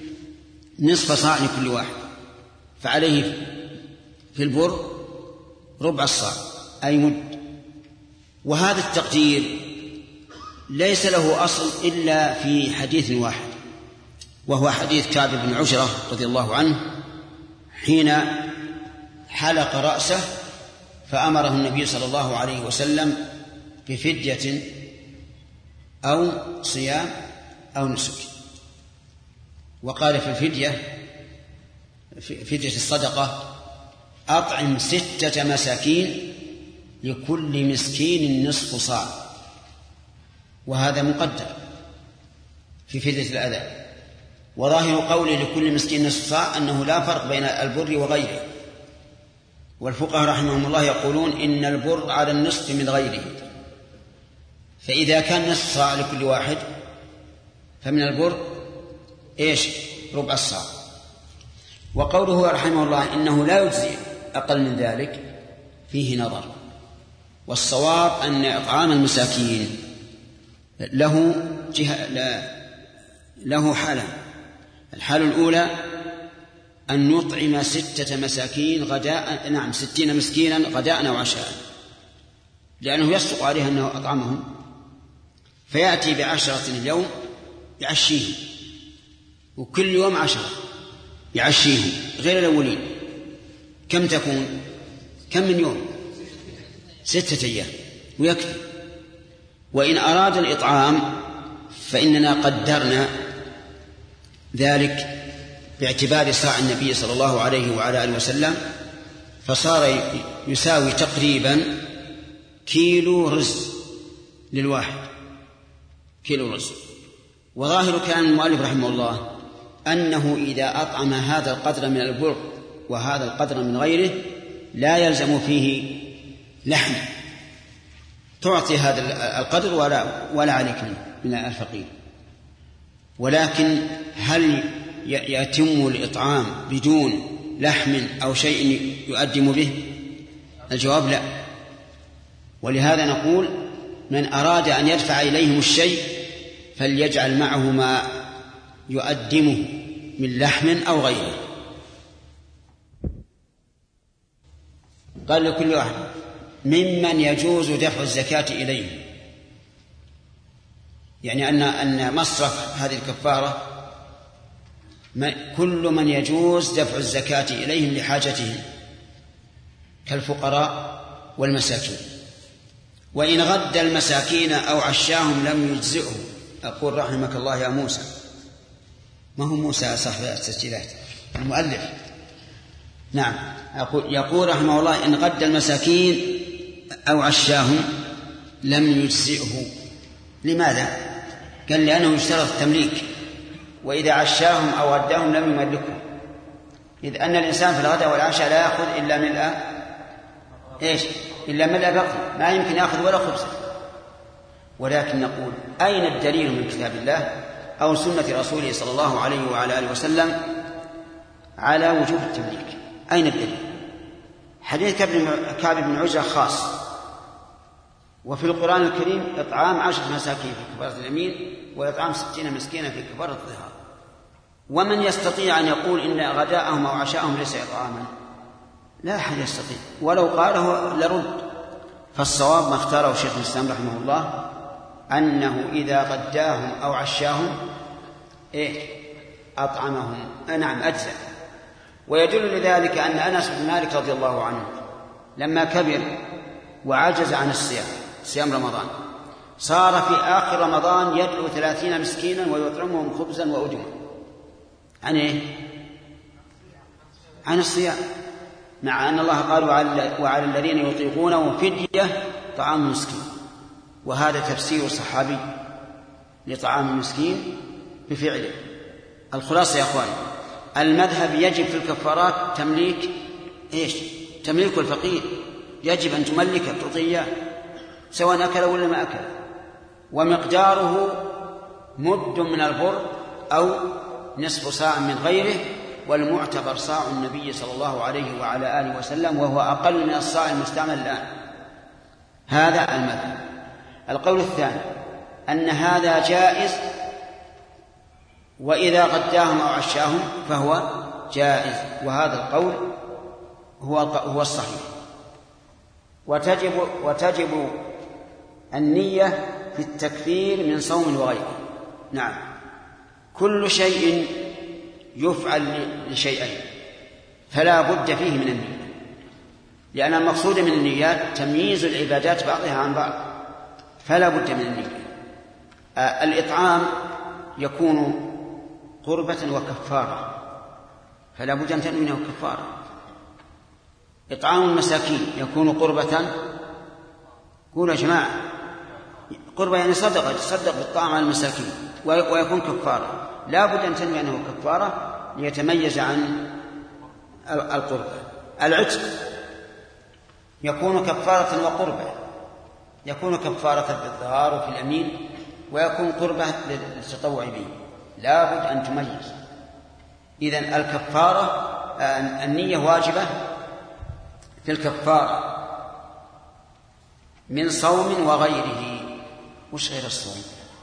S2: نصف صاع لكل واحد، فعليه في البر ربع الصاع أي مد. وهذا التقدير ليس له أصل إلا في حديث واحد، وهو حديث كعب بن عجرة رضي الله عنه حين حلق رأسه فأمره النبي صلى الله عليه وسلم بفدية أو صيام أو نسك. وقال في الفدية، فدية الصدقة، أطعم 6 مساكين لكل مسكين نصف صاع، وهذا مقدر في فدية الأذى. وظاهر قوله لكل مسكين نصف صاع أنه لا فرق بين البر وغيره، والفقهاء رحمهم الله يقولون إن البر على النصف من غيره، فإذا كان نصف صاع لكل واحد فمن البر ربع الصاع. وقوله رحمه الله إنه لا يجزي أقل من ذلك فيه نظر، والصواب أن إطعام المساكين له حالة. الحالة الأولى أن يطعم 6 مساكين غداء 60 مسكينا غداء أو عشاء، لأنه يصدق عليه أنه أطعمهم، فيأتي ب10 اليوم يعشيهم، وكل يوم 10 يعشيهم غير الأولين. كم تكون؟ كم من يوم؟ 6 أيام ويكفي. وإن أراد الإطعام فإننا قدرنا ذلك باعتبار صاع النبي صلى الله عليه وعلى آله وسلم، فصار يساوي تقريبا كيلو رز للواحد، كيلو رز. وظاهر كلام المؤلف رحمه الله أنه إذا أطعم هذا القدر من البر وهذا القدر من غيره لا يلزم فيه لحم، تعطي هذا القدر ولا عليك من الفقير. ولكن هل يتم الإطعام بدون لحم أو شيء يؤدم به؟ الجواب لا. ولهذا نقول من أراد أن يدفع إليهم الشيء فليجعل معه ما يؤدمه من لحم أو غيره. قال لكل واحد ممن يجوز دفع الزكاة إليه، يعني أن مصرف هذه الكفارة كل من يجوز دفع الزكاة إليهم لحاجتهم كالفقراء والمساكين. وإن غد المساكين أو عشاهم لم يجزئه. أقول رحمك الله يا موسى، ما هو موسى صاحب التسجيلات، المؤلف. نعم، يقول رحمه الله إن غد المساكين أو عشاهم لم يجزئه. لماذا؟ قال لأنه يشترط التمليك، وإذا عشاهم أو غداهم لم يملكهم، إذ أن الإنسان في الغداء والعشاء لا يأخذ إلا إلا ملء بطنه، ما يمكن يأخذ ولا خبزة. ولكن نقول أين الدليل من كتاب الله أو سنة رسوله صلى الله عليه وعلى آله وسلم على وجوب التمليك؟ أين الدليل؟ حديث كعب بن عجرة خاص، وفي القرآن الكريم إطعام 10 مساكين في كفارة اليمين وإطعام 60 مسكينا في كفارة الظهار. ومن يستطيع أن يقول إن غداءهم أو عشاءهم ليس إطعاما؟ لا أحد يستطيع، ولو قاله لرد. فالصواب ما اختاره شيخ الإسلام رحمه الله أنه إذا غداهم أو عشاهم أطعمهم، نعم أجزاء. ويدل لذلك أن أنس بن مالك رضي الله عنه لما كبر وعجز عن صيام رمضان، صار في آخر رمضان يدعو 30 مسكينا ويطعمهم خبزا وأدما. عن الصيام، مع أن الله قال وعلى الذين يطيقونه فدية طعام مسكين، وهذا تفسير صحابي لطعام المسكين بفعله. الخلاصة يا أخواني، المذهب يجب في الكفارات تمليك تمليك الفقير، يجب أن تملكه تعطيه سواء أكل ولا ما أكل، ومقداره مد من البر أو نصف صاع من غيره، والمعتبر صاع النبي صلى الله عليه وعلى آله وسلم، وهو أقل من الصاع المستعمل الآن. هذا المذهب. القول الثاني أن هذا جائز، وإذا غداهم أو عشاهم فهو جائز، وهذا القول هو الصحيح. وتجب النية في التكفير من صوم وغيره. نعم، كل شيء يفعل لشيئين فلا بد فيه من النية، لأن المقصود من النيات تمييز العبادات بعضها عن بعض، فلا بد من النية. الإطعام يكون قربة وكفارة، فلا بد أن تنوي أنه كفارة. إطعام المساكين يكون قربة، قولوا يا جماعة، قربة يعني تصدق بالطعام على المساكين ويكون كفارة، لا بد أن تنوي أنه كفارة ليتميز عن القربة. العتق يكون كفارة وقربة، يكون كفارة في الظهار وفي اليمين، ويكون قربة للتطوع به، لا بد أن تميز. إذن الكفارة النية واجبة في الكفارة من صوم وغيره. وش غير الصوم؟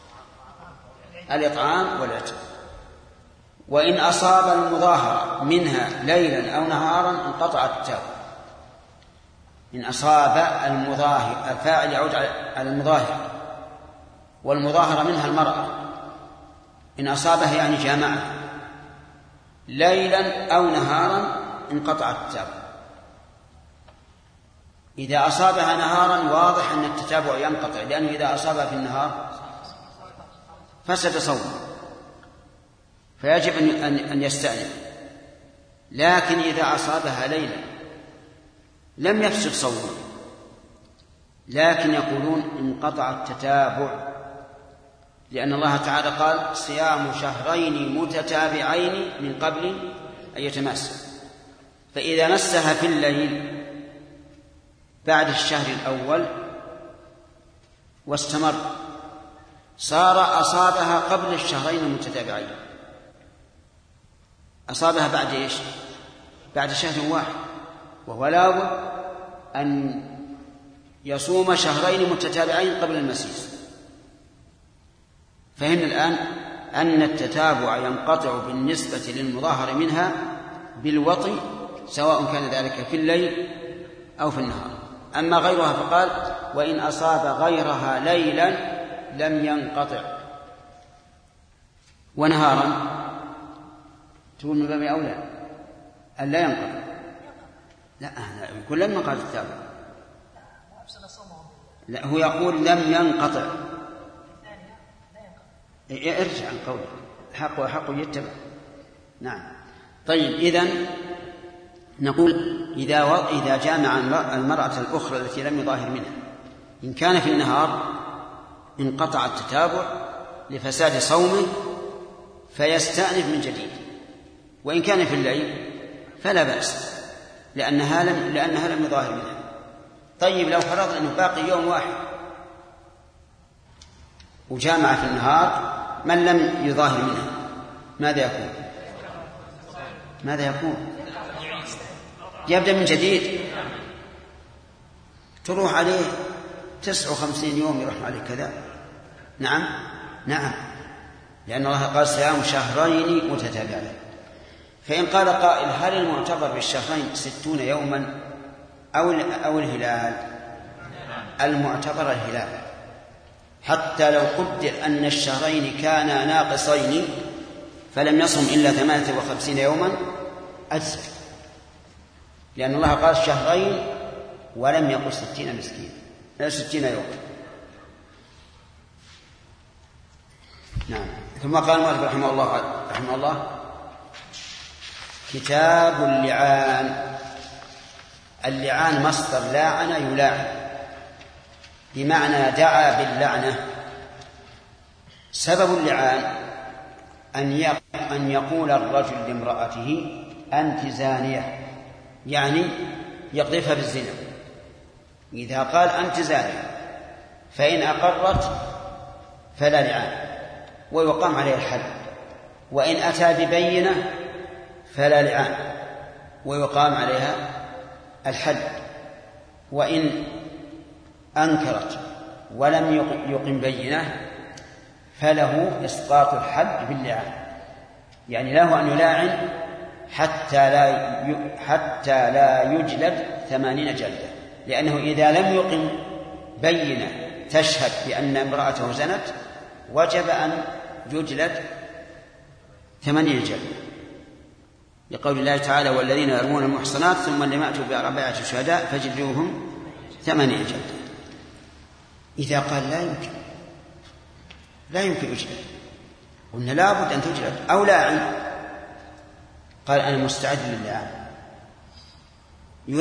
S2: الإطعام والعتق. وإن أصاب المظاهرة منها ليلا أو نهارا انقطع التتابع. إن أصاب المظاهر، الفاعل يعود على المظاهر، والمظاهرة منها المرأة، إن أصابها يعني جامعها ليلا أو نهارا انقطع التتابع. إذا أصابها نهارا واضح أن التتابع ينقطع، لأنه إذا أصابها في النهار فسد صومه، فيجب أن يستأنف. لكن إذا أصابها ليلا لم يفسد صومه، لكن يقولون انقطع التتابع، لأن الله تعالى قال صيام شهرين متتابعين من قبل أن يتماس. فإذا مسها في الليل بعد الشهر الأول واستمر صار أصابها قبل الشهرين المتتابعين، أصابها بعد إيش؟ بعد شهر واحد، وهو لابد أن يصوم شهرين متتابعين قبل المسيس. فهمنا الآن أن التتابع ينقطع بالنسبة للمظاهر منها بالوطي، سواء كان ذلك في الليل أو في النهار. أما غيرها فقال وإن أصاب غيرها ليلا لم ينقطع. ونهارا تقول من باب أولى أن لا ينقطع، لا يقول لم ينقطع التتابع، لا هو يقول لم ينقطع. ارجع عن قوله حق وحق يتبع. نعم. طيب إذن نقول إذا جامع المرأة الأخرى التي لم يظاهر منها، إن كان في النهار انقطع التتابع لفساد صومه فيستأنف من جديد، وإن كان في الليل فلا بأس لأنها لم يظاهر منها. طيب لو فرضنا أنه باقي يوم واحد وجامع في النهار من لم يظاهر منها، ماذا يكون؟ يبدأ من جديد، تروح عليه 59 يوم يروح عليه كذا. نعم لأن الله قال صيام شهرين متتابعين. فإن قال قائل هل المعتبر بالشهرين 60 يوما أو الهلال؟ المعتبر الهلال، حتى لو قدر أن الشهرين كانا ناقصين فلم يصم إلا 58 يوما أجزأ، لأن الله قال شهرين ولم يقل 60 يوما. نعم. ثم قال المؤلف رحمه الله كتاب اللعان. اللعان مصدر لاعن يلاعن، بمعنى دعا باللعنة. سبب اللعان أن يقول الرجل لامرأته أنت زانية، يعني يقذفها بالزنا. إذا قال أنت زانية فإن أقرت فلا لعان ويقام عليها الحد، وإن أتى ببينة فلا لعان ويقام عليها الحد، وإن أنكرت ولم يقم بينة فله إسقاط الحد باللعان، يعني له أن يلاعن حتى لا يجلد 80 جلدة، لأنه إذا لم يقم بينة تشهد بأن امرأته زنت وجب أن يجلد 80 جلدة، لقول الله تعالى والذين يرمون المحصنات ثم لم يأتوا ب4 شهداء فاجلدوهم 80 جلدة. إذا قال لا يمكن يجلد، قلنا لابد أن تجلد أو لاعن، قال أنا مستعد للعان،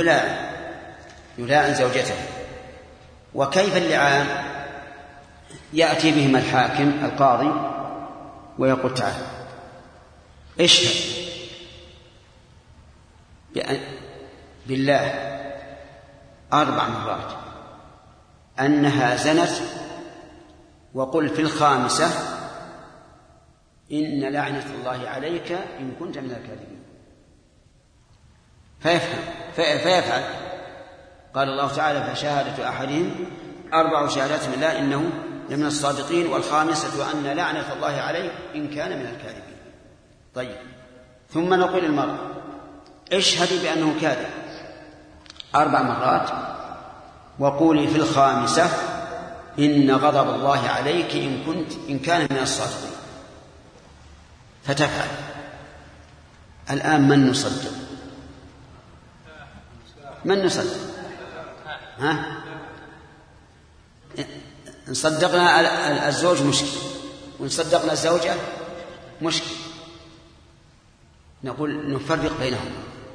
S2: يلاعن زوجته. وكيف اللعان؟ يأتي بهم الحاكم القاضي ويقول تعال اشهد بالله 4 مرات أنها زنت، وقل في الخامسة إن لعنة الله عليك إن كنت من الكاذبين. فيفعل. قال الله تعالى فشهادة أحدهم 4 شهادات بالله إنه لمن الصادقين، والخامسة أن لعنة الله عليه إن كان من الكاذبين. طيب، ثم نقول المرأة اشهدي بأنه كاذب 4 مرات، وقولي في الخامسة إن غضب الله عليك إن كان من الصادقين، فتفعل. الآن من نصدق؟ من نصدق؟ إن صدقنا الزوج مشكل، وإن صدقنا الزوجة مشكل. نقول نفرق بينهم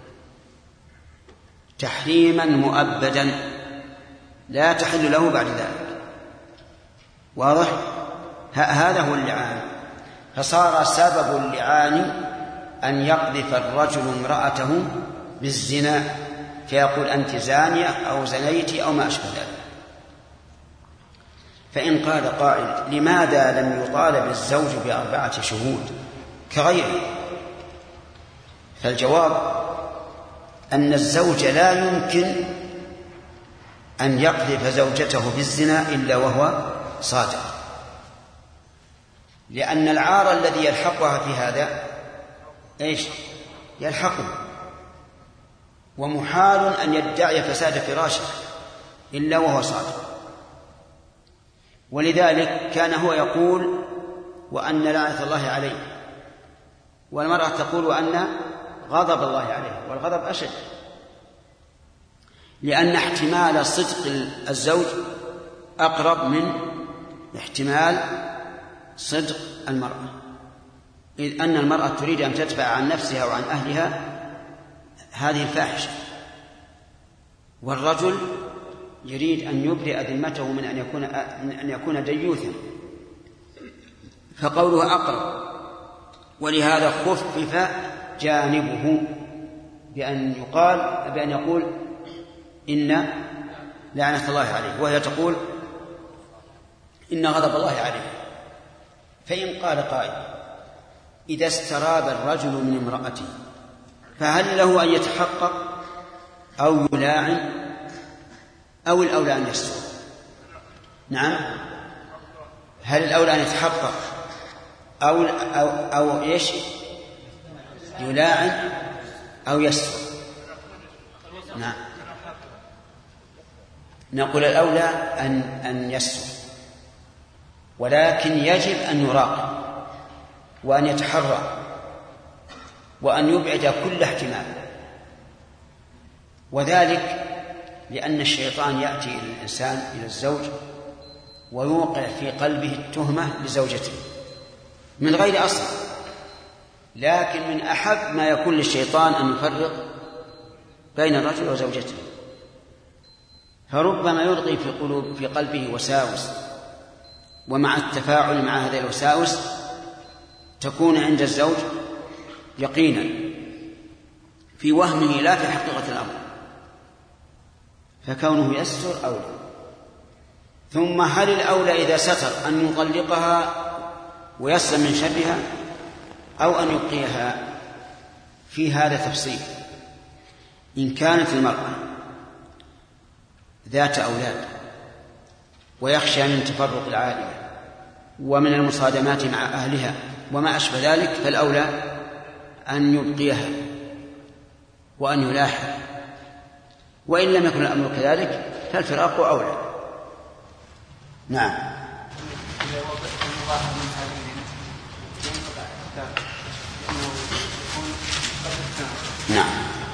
S2: تحريما مؤبدا لا تحل له بعد ذلك. واضح؟ هذا هو اللعان. فصار سبب اللعان أن يقذف الرجل امرأته بالزنا، فيقول أنت زانية أو زنيت أو ما أشبه ذلك. فإن قال قائل لماذا لم يطالب الزوج ب4 شهود كغيره؟ فالجواب أن الزوج لا يمكن أن يقذف زوجته بالزنا إلا وهو صادق، لأن العار الذي يلحقها في هذا يلحقه، ومحال أن يدعي فساد فراشه إلا وهو صادق. ولذلك كان هو يقول وأن لعنة الله عليه، والمرأة تقول وأن غضب الله عليه، والغضب أشد، لأن احتمال صدق الزوج أقرب من احتمال صدق المرأة، إذ أن المرأة تريد أن تدفع عن نفسها وعن أهلها هذه الفاحشة، والرجل يريد أن يبرئ ذمته من أن يكون ديوثا، فقوله أقرب. ولهذا خفف جانبه بأن يقول إن لعنة الله عليه، وهي تقول إن غضب الله عليه. فإن قال قائل إذا استراب الرجل من امرأته فهل له أن يتحقق أو يلاعن أو الأولى أن يستر؟ نعم، هل الأولى أن يتحقق أو إيش يلاعن أو يستر؟ نعم، نقول الأولى أن يستر، ولكن يجب أن يراقب وأن يتحرى وأن يبعد كل احتمال، وذلك لأن الشيطان يأتي إلى الإنسان إلى الزوج ويوقع في قلبه التهمة لزوجته من غير أصل، لكن من أحب ما يكون للشيطان أن يفرق بين الرجل وزوجته، فربما يلقي في قلبه وساوس، ومع التفاعل مع هذه الوساوس تكون عند الزوج يقينا في وهمه لا في حقيقة الأمر، فكونه يستر أولى. ثم هل الأولى إذا ستر أن يطلقها ويسلم من شرها أو أن يبقيها؟ في هذا تفصيل. إن كانت المرأة ذات أولاد ويخشى من تفرق العائلة ومن المصادمات مع أهلها وما أشبه ذلك، فالأولى أن يبقيها وأن يلاحق، وإن لم يكن الأمر كذلك فالفراق أولى. نعم. نعم.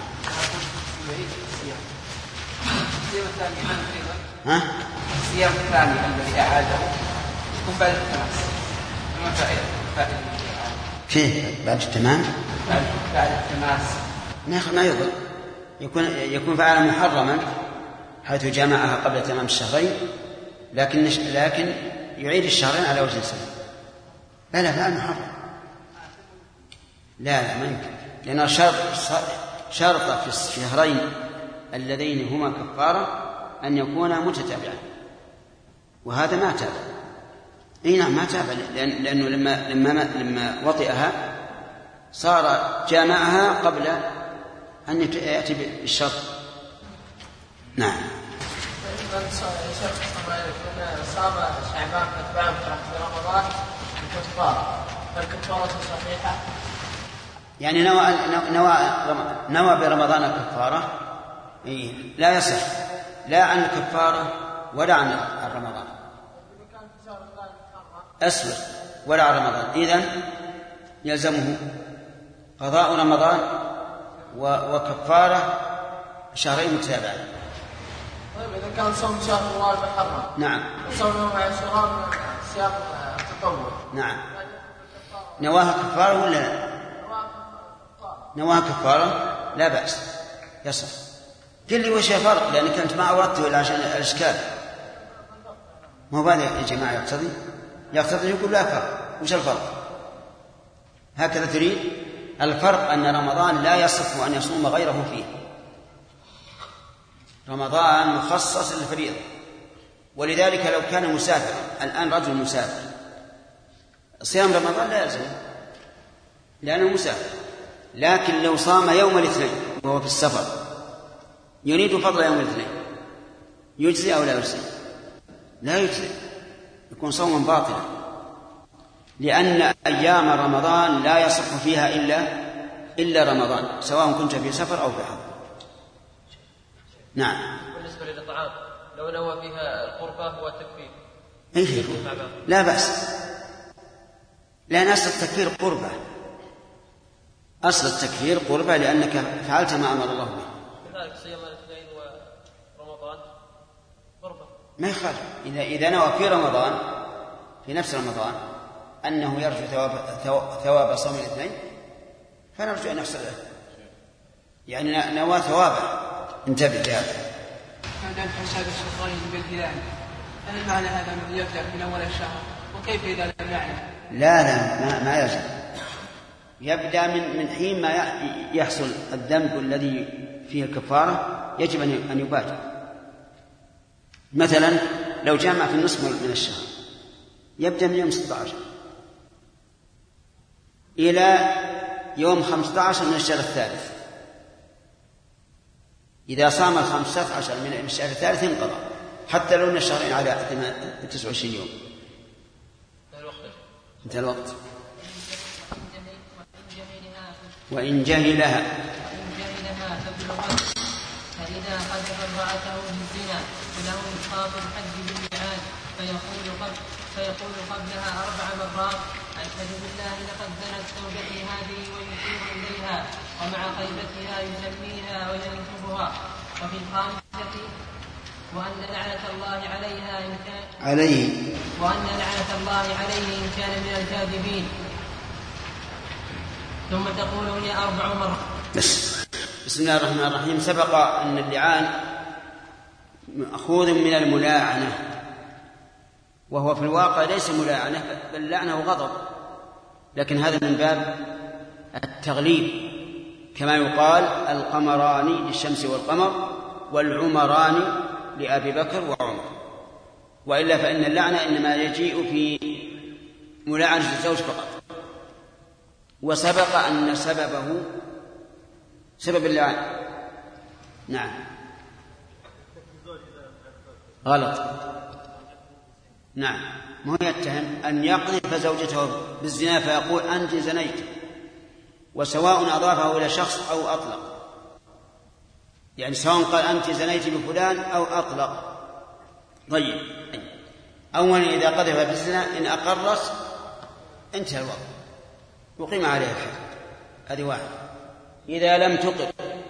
S5: الصيام الثاني الذي أعاده يكون بعد التماس، ما فائدة
S2: كيف بعد التمام؟
S5: بعد التماس
S2: ما يضر، يكون فعلا محرما حيث جمعها قبل تمام الشهرين، لكن يعيد الشهرين على وجه سواء. بلى فعل محرم. لا ما يمكن، لأن شرط في الشهرين اللذين هما كفارة أن يكونا متتابعين، وهذا ما تاب. نعم ما تاب، لأنه لما وطئها صار جامعها قبل أن يأتي بالشرط. نعم.
S6: صام شعبان فتبعهم في رمضان بكفارة، فالكفارة صحيحة؟
S2: يعني نوى برمضان الكفارة لا يصح لا عن الكفارة ولا عن رمضان، أسود ولا عن رمضان، إذن يلزمه قضاء رمضان وكفارة شهرين متتابعين.
S6: طيب إذا كان صوم شهر الله محرم.
S2: نعم.
S6: صوم يوم عاشوراء سياق تطوع.
S2: نعم. نواها كفارة ولا لا؟ نواها كفارة لا بأس يصح. قل لي وش الفرق، لأنك أنت ما أوردته إلا عشان الإشكال. ما هو هذا يا جماعة يقتضي يقول لا فرق. وش الفرق؟ هكذا تريد؟ الفرق أن رمضان لا يصح أن يصوم غيره فيه. رمضان مخصص للفريضة، ولذلك لو كان مسافر الآن رجل مسافر صيام رمضان لا يلزم لأنه مسافر، لكن لو صام يوم الاثنين وهو في السفر يريد فضل يوم الاثنين يجزي أو لا يجزي؟ لا يجزي، يكون صوما باطلا، لأن أيام رمضان لا يصح فيها إلا رمضان، سواء كنت في سفر أو في حضر. نعم.
S10: بالنسبة للطعام لو نوى فيها القربة والتكفير
S2: لا بأس، لأن أصل التكفير قربة، أصل التكفير قربة لأنك فعلت ما أمر الله به.
S10: كذلك صيام الاثنين ورمضان قربة
S2: ما يخالف إذا نوى في رمضان في نفس رمضان أنه يرجو ثواب صوم الاثنين فنرجو أن يحصل له، يعني نوى ثوابه. انتبه لهذا.
S5: هذا حساب الشهرين بالهلال، هل معنى هذا من يبدأ من أول الشهر؟ وكيف إذا لم يعلم؟
S2: لا ما يجب، يبدأ من حين ما يحصل الذنب الذي فيه الكفارة يجب أن يبادر. مثلا لو جامع في النصف من الشهر يبدأ من يوم 16 إلى يوم 15 من الشهر الثالث، إذا صام 15 من الشهر الثالث انقضى، حتى لو ان الشهرين على 29 يوم انتهى الوقت. وإن جهلها
S10: فإذا قذف امرأته بالزنا فله إسقاط الحد باللعان فيقول قبلها 4 مرات: أشهد بالله لقد زنت زوجتي هذه، ويشير إليها ومع خيبتها يسميها وينكبها. وفي الخامسة وأن لعنة الله عليها إن كان من الكاذبين. ثم تقول هي 4 مرات.
S2: بسم الله الرحمن الرحيم. سبق أن اللعان مأخوذ من الملاعنة، وهو في الواقع ليس ملاعنة بل لعنة وغضب، لكن هذا من باب التغليب، كما يقال القمران للشمس والقمر والعمران لأبي بكر وعمر. وإلا فإن اللعنة إنما يجيء في ملاعنة الزوج فقط. وسبق أن سبب اللعان نعم غلط. نعم، ما يتهم أن يقذف زوجته بالزنا فيقول أنت زنيت، وسواء أضافه إلى شخص أو أطلق، يعني سواء قال أنت زنيت بفلان أو أطلق. طيب، أولا إذا قذف بالزنا إن أقرت انتهى الوضع، يقيم عليه الحد، هذه واحد. إذا لم تقر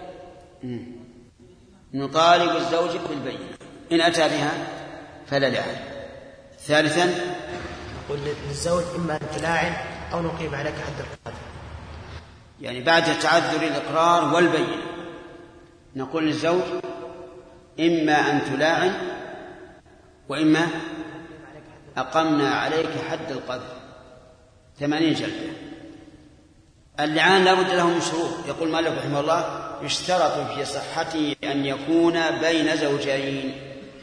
S2: نطالب الزوج بالبينة، إن أتى بها فلا لعن. ثالثا
S11: نقول للزوج إما أن تلاعن أو نقيم عليك حد القذف،
S2: يعني بعد تعذر الإقرار والبينة نقول للزوج إما أن تلاعن وإما أقمنا عليك حد القذف 80 جلدة. اللعان لا بد له من شروط. يقول مالك رحمه الله: يشترط في صحته أن يكون بين زوجين.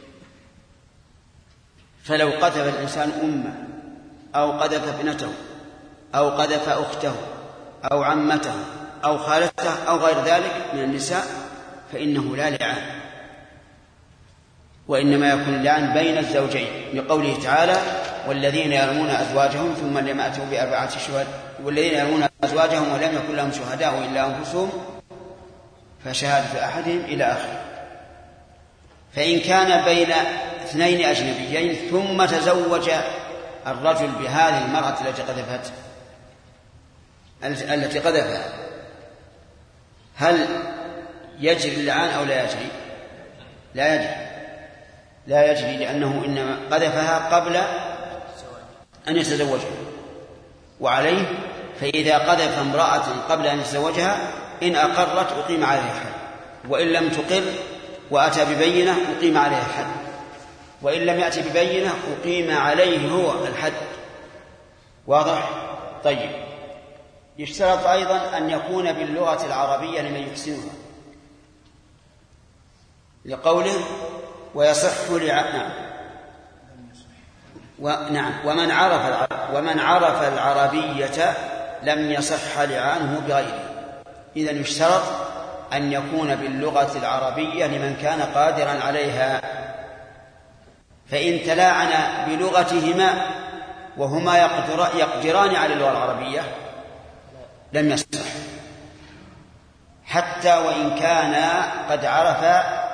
S2: فلو قذف الإنسان أمه أو قذف ابنته أو قذف أخته أو عمته أو خالته أو غير ذلك من النساء فإنه لا لعان، وإنما يكون اللعان بين الزوجين، لقوله تعالى: والذين يرمون أزواجهم ثم لم يأتوا ب4 شهداء، والذين يرمون أزواجهم ولم يكن لهم شهداء إلا أنفسهم فشهادة أحدهم إلى آخره. فإن كان بين 2 أجنبيين ثم تزوج الرجل بهذه المرأة التي قذفها، هل يجري اللعان أو لا يجري؟ لا يجري، لأنه إنما قذفها قبل أن يتزوجها. وعليه فإذا قذف امرأة قبل أن يتزوجها إن أقرت أقيم عليها الحد، وإن لم تقر وأتى ببينة أقيم عليها الحد، وإن لم يأتي ببينة أقيم عليه هو الحد. واضح؟ طيب. يشترط أيضا أن يكون باللغة العربية لمن يحسنها، لقوله: ويصح ومن عرف العربية لم يصح لعانه بغيره. إذن يشترط أن يكون باللغة العربية لمن كان قادرا عليها. فإن تلاعن بلغتهما وهما يقدران على اللغة العربية لم يصح، حتى وإن كانا قد عرفا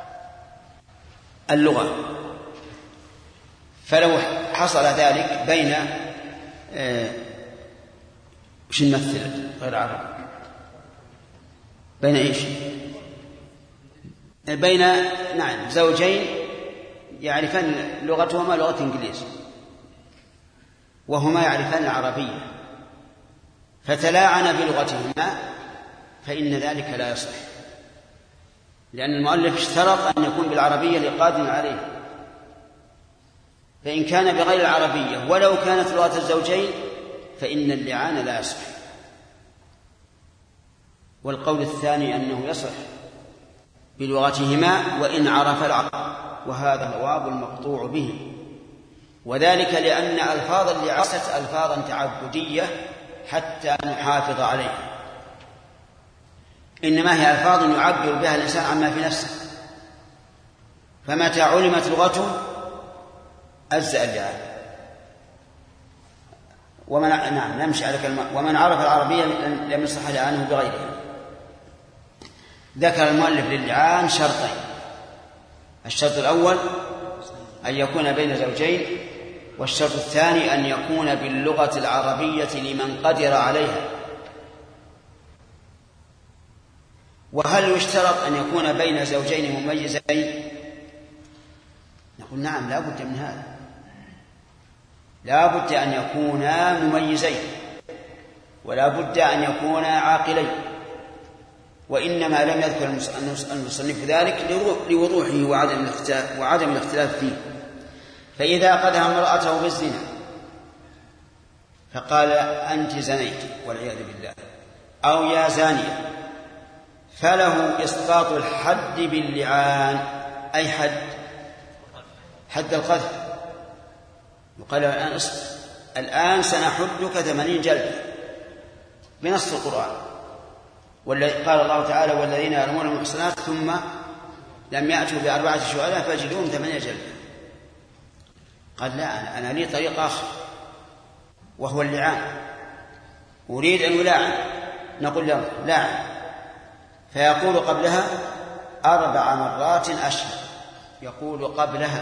S2: اللغة. فلو حصل ذلك بين وش نمثل غير عرب، بين ايش؟ بين زوجين يعرفان لغتهما لغة إنجليز وهما يعرفان العربية، فتلاعن بلغتهما فإن ذلك لا يصح، لأن المؤلف اشترط أن يكون بالعربية لقادر عليه. فإن كان بغير العربية ولو كانت لغة الزوجين فإن اللعان لا يصح. والقول الثاني أنه يصح بلغتهما وإن عرف العرب، وهذا الجواب المقطوع به، وذلك لأن ألفاظ اللعان ليست ألفاظا تعبدية حتى نحافظ عليها، إنما هي ألفاظ يعبر بها الإنسان عما في نفسه، فمتى علمت لغته أجزأ اللعان. ومن عرف العربية لم يصح لعانه بغيرها. ذكر المؤلف للعان شرطين: الشرط الأول أن يكون بين زوجين، والشرط الثاني أن يكون باللغة العربية لمن قدر عليها. وهل يشترط أن يكون بين زوجين مميزين؟ نقول نعم، لا بد من هذا، لا بد أن يكونا مميزين، ولا بد أن يكونا عاقلين، وإنما لم يذكر المصنف ذلك لوضوحه وعدم الاختلاف فيه. فإذا قذف امرأته بالزنا فقال: أنت زنيت والعياذ بالله، أو يا زانية، فله إسقاط الحد باللعان، أي حد القذف. وقال: الآن سنحدك 80 جلدة بنص القرآن. قال الله تعالى: والذين يرمون المحصنات ثم لم يأتوا ب4 شهداء فاجلدوهم 8 جلدة. قال: لا، أنا لي طريق آخر وهو اللعان، أريد أن يلاعن. نقول له: لاعن، فيقول قبلها 4 مرات أشهد، يقول قبلها.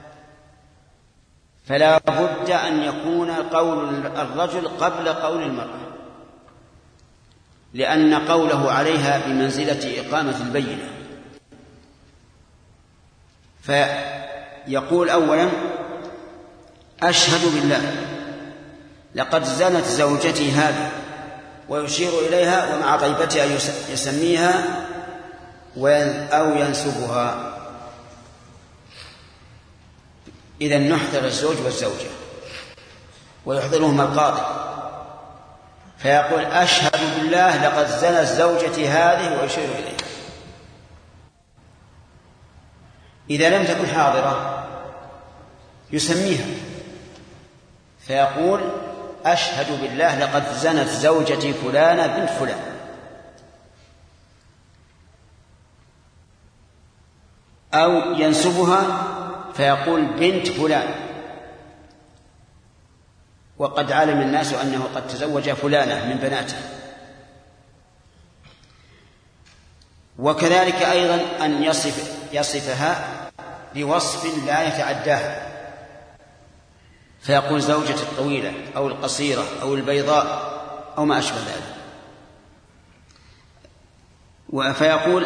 S2: فلا بد أن يكون قول الرجل قبل قول المرأة، لأن قوله عليها بمنزلة إقامة البينة. فيقول أولا: أشهد بالله لقد زنت زوجتي هذا، ويشير إليها ومع طيبتها يسميها أو ينسبها. إذا نحضر الزوج والزوجة ويحضرهما القاضي فيقول أشهد بالله لقد زنت زوجتي هذه ويشير إليها. إذا لم تكن حاضرة يسميها فيقول أشهد بالله لقد زنت زوجتي فلانة بنت فلان. أو ينسبها فيقول بنت فلان وقد علم الناس أنه قد تزوج فلانة من بناته. وكذلك أيضا أن يصفها بوصف لا يتعداها فيقول زوجتي الطويلة أو القصيرة أو البيضاء أو ما أشبه ذلك. فيقول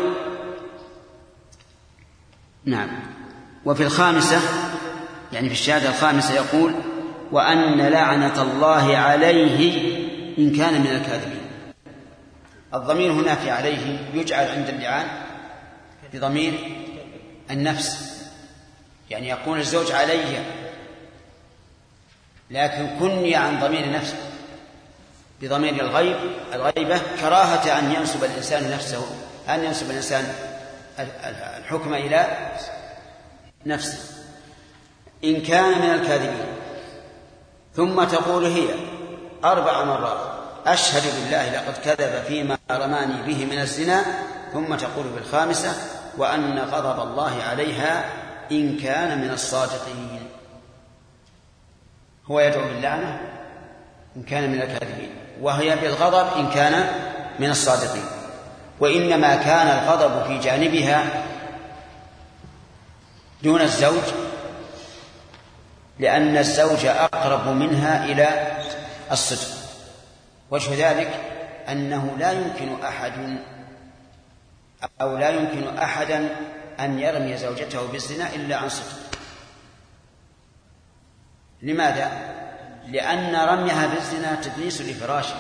S2: نعم. وفي الخامسة يعني في الشهادة الخامسة يقول وأن لعنة الله عليه إن كان من الكاذبين. الضمير هنا في عليه يجعل عند اللعان بضمير النفس يعني يقول الزوج علي لكن كني عن ضمير نفسه بضمير الغيبة كراهة أن ينسب الإنسان نفسه أن ينسب الإنسان الحكم إلى نفسه إن كان من الكاذبين. ثم تقول هي 4 مرات أشهد بالله لقد كذب فيما رماني به من الزنا. ثم تقول في الخامسة وأن غضب الله عليها إن كان من الصادقين. هو يدعو باللعنة إن كان من الكاذبين وهي بالغضب إن كان من الصادقين. وإنما كان الغضب في جانبها دون الزوج لأن الزوج أقرب منها إلى الصدق. وجه ذلك أنه لا يمكن أحدا أن يرمي زوجته بالزنا إلا عن صدق. لماذا؟ لأن رميها بالزنا تدنيس لفراشه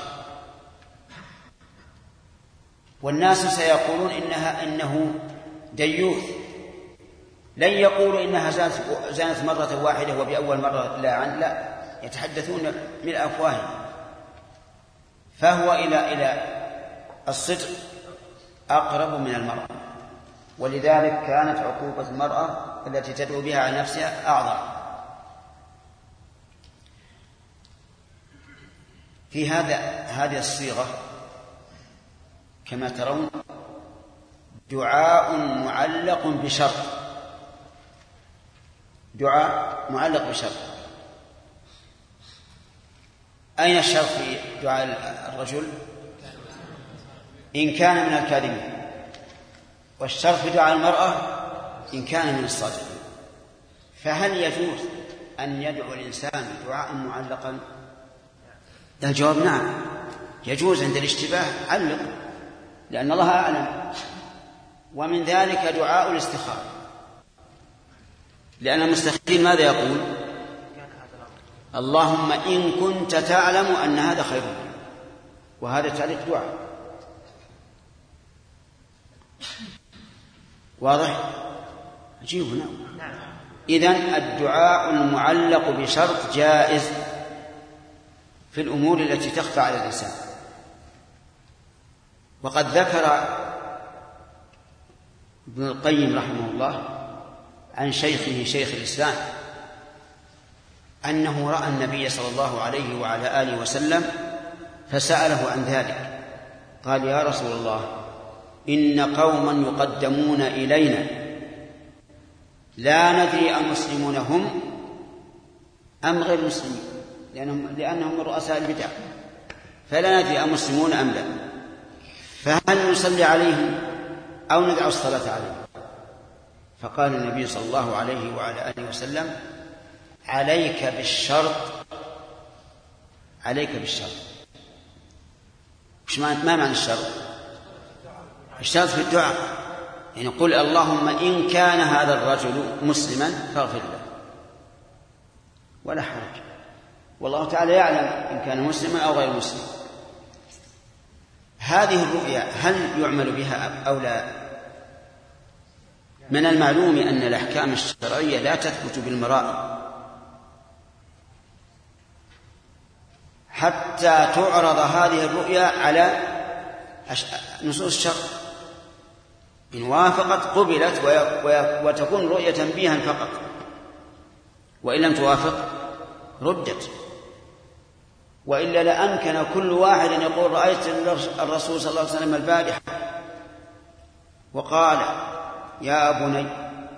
S2: والناس سيقولون إنه ديوث لن يقولوا إنها زانت مرة واحدة وبأول مرة لا يتحدثون من أفواههم. فهو إلى الصدق أقرب من المرأة ولذلك كانت عقوبة المرأة التي تدعو بها على نفسها أعظم. في هذه الصيغة كما ترون دعاء معلق بشرط. دعاء معلق بشرط. أين الشرط في دعاء الرجل؟ إن كان من الكاذبين. والشرط في دعاء المرأة إن كان من الصادقين. فهل يجوز أن يدعو الإنسان دعاء معلقا؟ الجواب نعم يجوز عند الاشتباه علق لأن الله أعلم. ومن ذلك دعاء الاستخارة لأن المستخير ماذا يقول؟ اللهم إن كنت تعلم أن هذا خير لي. وهذا تعليق دعاء واضح عجيب هنا. إذن الدعاء المعلق بشرط جائز في الأمور التي تخفى على الإنسان. وقد ذكر ابن القيم رحمه الله عن شيخه شيخ الإسلام أنه رأى النبي صلى الله عليه وعلى آله وسلم فسأله عن ذلك قال يا رسول الله إن قوما يقدمون إلينا لا ندري أمسلمون هم أم غير مسلمين لأنهم من رؤساء البدع فلا ندري أمسلمون أم لا فهل نصلي عليهم أو ندع الصلاة عليهم؟ فقال النبي صلى الله عليه وعلى آله وسلم عليك بالشرط. عليك بالشرط. ما معنى الشرط؟ الشرط في الدعاء يعني قل اللهم إن كان هذا الرجل مسلما فاغفر له ولا حرج والله تعالى يعلم إن كان مسلما أو غير مسلم. هذه الرؤيا هل يعمل بها أو لا؟ من المعلوم أن الأحكام الشرعية لا تثبت بالمرائي حتى تعرض هذه الرؤيا على نصوص الشرع، إن وافقت قبلت وتكون رؤية تنبيها فقط، وإن لم توافق ردت. وإلا لأمكن كل واحد أن يقول رأيت الرسول صلى الله عليه وسلم البارحة وقال يا بني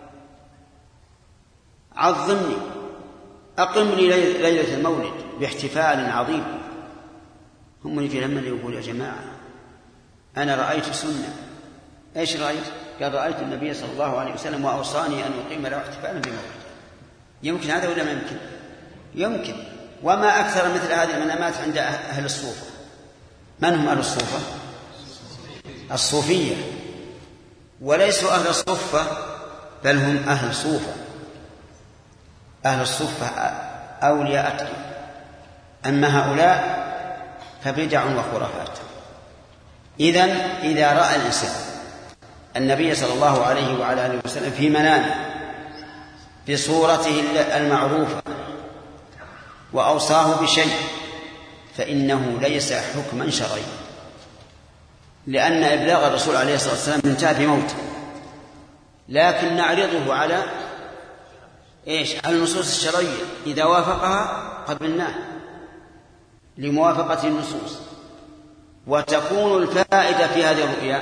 S2: عظمني أقم لي ليلة المولد باحتفال عظيم. هم يجي لما يقول يا جماعة أنا رأيت سنة. إيش رأيت؟ قال رأيت النبي صلى الله عليه وسلم وأوصاني أن أقيم له احتفالا بمولده. يمكن هذا ولا ما يمكن؟ يمكن. وما أكثر مثل هذه المنامات عند أهل الصوفة. من هم أهل الصوفة؟ الصوفية، وليسوا أهل الصوفة بل هم أهل صوفة. أهل الصوفة أولياء أتقياء، أما هؤلاء فبدع وخرافات. إذن إذا رأى الإنسان النبي صلى الله عليه وعلى آله وسلم في منامه بصورته المعروفة وأوصاه بشيء فإنه ليس حكما شرعيا، لأن إبلاغ الرسول عليه الصلاة والسلام انتهى بموته، لكن نعرضه على على النصوص الشرعية، إذا وافقها قبلناه لموافقة النصوص. وتكون الفائدة في هذه الرؤيا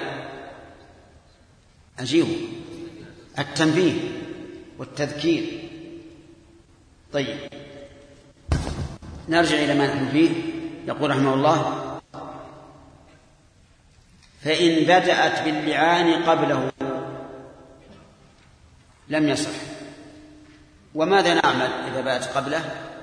S2: أجيب التنبيه والتذكير. طيب نرجع إلى ما نحن فيه. يقول رحمه الله فإن بدأت باللعان قبله لم يصح. وماذا نعمل إذا بدأت قبله؟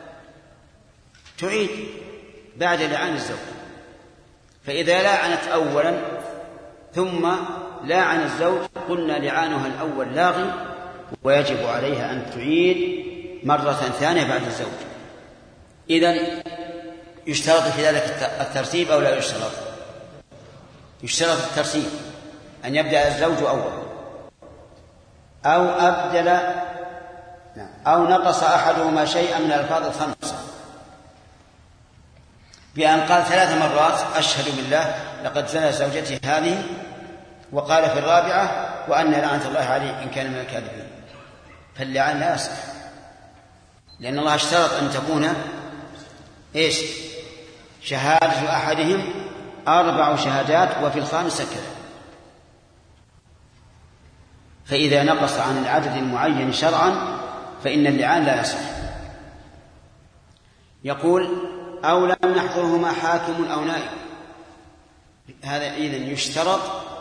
S2: تعيد بعد لعان الزوج. فإذا لعنت أولا ثم لعن الزوج قلنا لعانها الأول لاغي ويجب عليها أن تعيد مرة ثانية بعد الزوج. إذن يشترط في ذلك الترتيب أو لا يشترط؟ يشترط الترتيب، أن يبدأ الزوج أول أو أبدل أو نقص أحدهما شيئا من الألفاظ الخمسة بأن قال 3 مرات أشهد بالله لقد زنى زوجتي هذه، وقال في الرابعة وأن لعنة الله عليه إن كان من الكاذبين. فاللعان لا يصح، لأن الله اشترط أن تكون شهادة أحدهم 4 شهادات وفي الخامسة كذا. فإذا نقص عن العدد المعين شرعا فإن اللعان لا يصح. يقول أو لم يحضرهما حاكم أو نائب. هذا إذن يشترط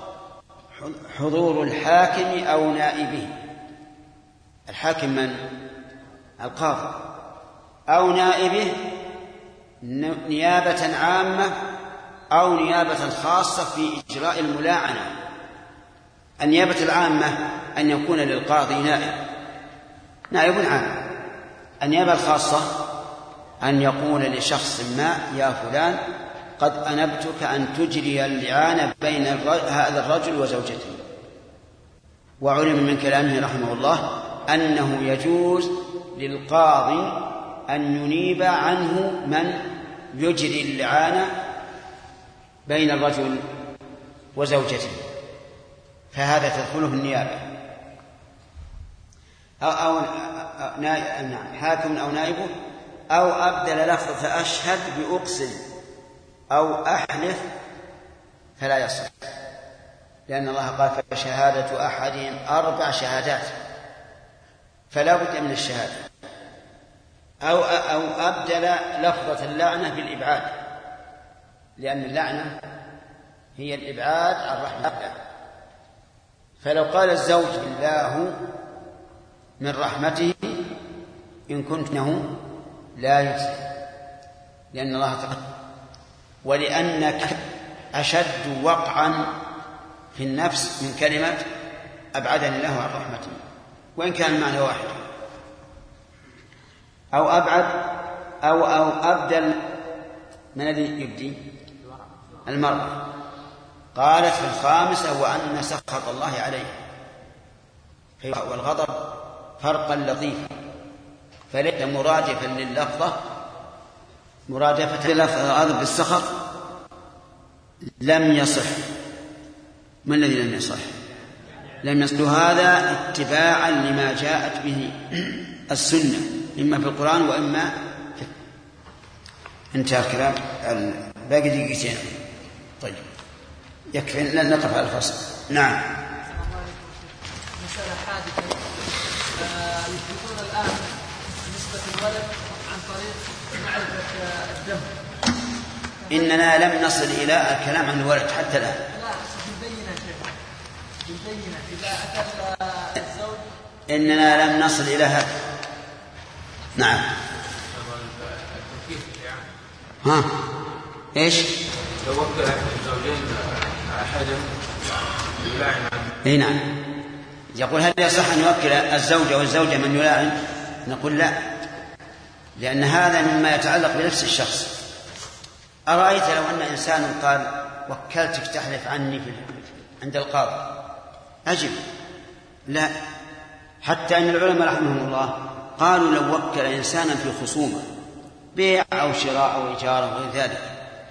S2: حضور الحاكم أو نائبه. الحاكم من؟ القاضي، أو نائبه نيابة عامة أو نيابة خاصة في إجراء الملاعنة. النيابة العامة أن يكون للقاضي نائب عام. النيابة الخاصة أن يقول لشخص ما يا فلان قد أنبتك أن تجري اللعان بين هذا الرجل وزوجته. وعلم من كلامه رحمه الله أنه يجوز للقاضي أن ينيب عنه من يجري اللعان بين الرجل وزوجته، فهذا تدخله النيابة أو حاكم أو نائبه، أو أبدل لفظة أشهد بأقسم أو أحلف فلا يصح، لأن الله قال فشهادة أحدهم 4 شهادات فلا بد من الشهادة. أو أبدل لفظة اللعنة بالإبعاد، لأن اللعنة هي الإبعاد عن رحمة الله. فلو قال الزوج بالله من رحمته إن كنتنه لا يجزي، لأن الله تقدم، ولأنك أشد وقعا في النفس من كلمة أبعدني الله عن رحمته، وإن كان المعنى واحد. أو أبعد أو أبدل. من الذي يبدي؟ المرأة. قالت في الخامسة وأن سخط الله عليه، والغضب فرقا لطيفا، فليس مرادفا لللفظة مرادفة للفظة الغضب بالسخط لم يصح. ما الذي لم يصح؟ لم يصح هذا اتباعا لما جاءت به السنة إما في القرآن وإما في انتهى الكلام. باقي دقيقتين. طيب يكفي لن نقف على الفصل. نعم.
S6: مسألة حادثة يثبتون الآن نسبة الولد عن طريق معرفة الدم.
S2: إننا لم نصل إلى الكلام عن الولد حتى الآن.
S6: لا بالبينة شيخ، بالبينة إذا أتى الزوج.
S2: إننا لم نصل إلى هذا. نعم. ها إيش؟
S4: لو وكل الزوجين أحدهم يلاعن عنه.
S2: إيه نعم. يقول هل يصح أن يوكل الزوجة والزوجة من يلاعن؟ نقول لا، لأن هذا مما يتعلق بنفس الشخص. أرأيت لو أن إنسان قال وكلتك تحلف عني عند القاضي، أجب لا. حتى أن العلماء رحمهم الله قالوا لو وكل إنسانا في خصومة بيع أو شراء أو إيجار أو غير ذلك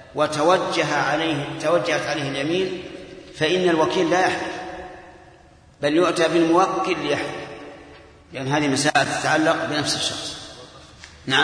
S2: توجهت عليه اليمين فإن الوكيل لا يحلف، بل يؤتى بالموكل ليحلف، لأن هذه مسائل تتعلق بنفس الشخص. نعم.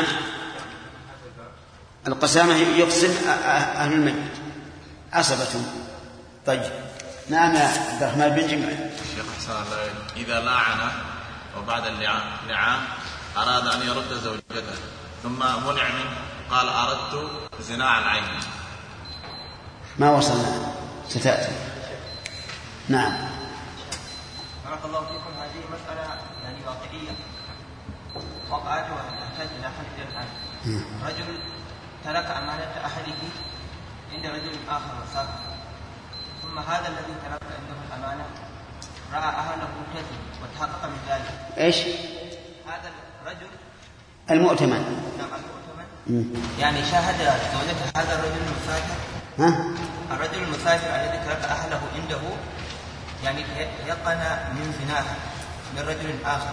S2: القسامة يقسم أهل الميت عصبتهم. طيب نعم يا عبد الرحمن بن جمع.
S3: شيخ حسن الله، إذا لاعن وبعد اللعان أراد أن يرد زوجته ثم منع منه قال أردت زنا العين،
S2: ما وصلنا ستأتي. نعم.
S11: بارك الله فيكم. هذه مسألة يعني واقعية وقعت وتحتاج إلى حل الآن. رجل ترك أمانة أهله عند رجل آخر وسافر، ثم هذا الذي ترك عنده الأمانة رأى أهله كذب وتحقق من ذلك.
S2: إيش؟
S11: هذا الرجل
S2: المؤتمن.
S11: نعم المؤتمن. يعني شاهد زوجة هذا الرجل المسافر. الرجل المسافر الذي ترك أهله عنده يعني يقن من زناه من رجل آخر،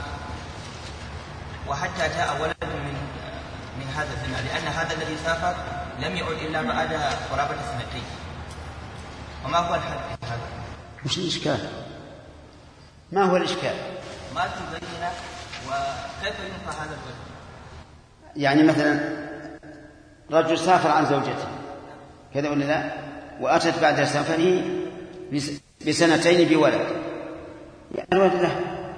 S11: وحتى جاء ولد من هذا الزنا، لأن هذا الذي سافر لم يعد إلا بعد قرابة 2 سنين. وما هو الحل في هذا؟
S2: وش الإشكال؟ ما هو الإشكال؟
S11: ما تبين وكيف ينفع هذا الولد؟
S2: يعني مثلا رجل سافر عن زوجته كذا ولا لا، وأتت بعد سفره ب2 بولد، يعني الولد له.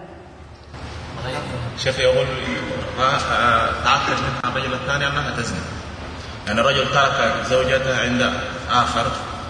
S3: شيخ يقول تعقد منها الرجل الثاني أنها تزني، يعني الرجل ترك زوجته عند آخر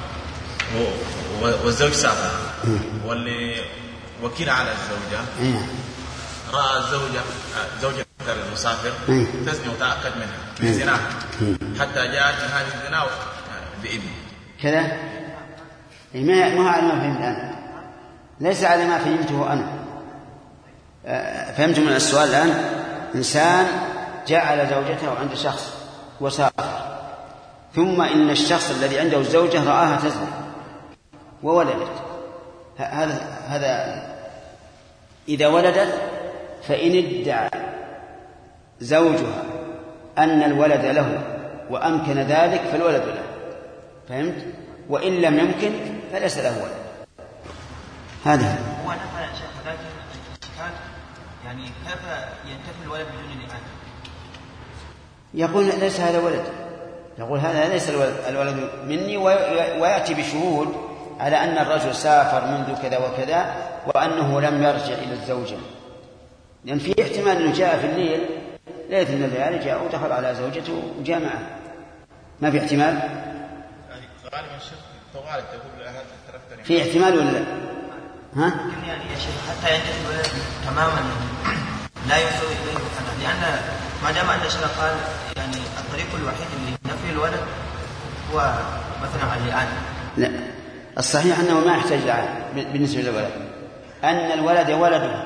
S3: والزوج سافر، واللي وكيل على الزوجة رأى زوجة المسافر تزني وتأكد منها بزنا حتى جاءت هذه الزنا بإذن
S2: كذا. ما على ما فهمت أنا، ليس على ما فهمته أنا. فهمت من السؤال الآن إنسان جعل زوجته عند شخص وسافر، ثم إن الشخص الذي عنده الزوجة رآها تزني وولدت. هذا إذا ولدت فإن ادعى زوجها أن الولد له وأمكن ذلك فالولد له، فهمت؟ وإن لم يمكن فليس له ولد. هذا
S11: هو نفع شيخ، لكن الاشكال يعني كيف ينتفي الولد بدون لعان؟
S2: يقول ليس هذا ولد، يقول هذا ليس الولد مني، ويأتي بشهود على أن الرجل سافر منذ كذا وكذا وأنه لم يرجع إلى الزوجة، لأن في احتمال أنه جاء في الليل ليلة من الليالي جاء ودخل على زوجته وجاء معه، ما في احتمال؟
S3: يعني غالبا الشيخ طوال تقول هذا تركتني
S2: في احتمال ولا لا؟
S11: يعني يا شيخ حتى ينتهي الولد تماما لا يسوي إليه حدا، لأن ما دام أن الشيخ قال يعني الطريق الوحيد لنفي الولد هو مثلا اللعان.
S2: لا، الصحيح أنه ما يحتاج لعان بالنسبة للولد، أن الولد ولده،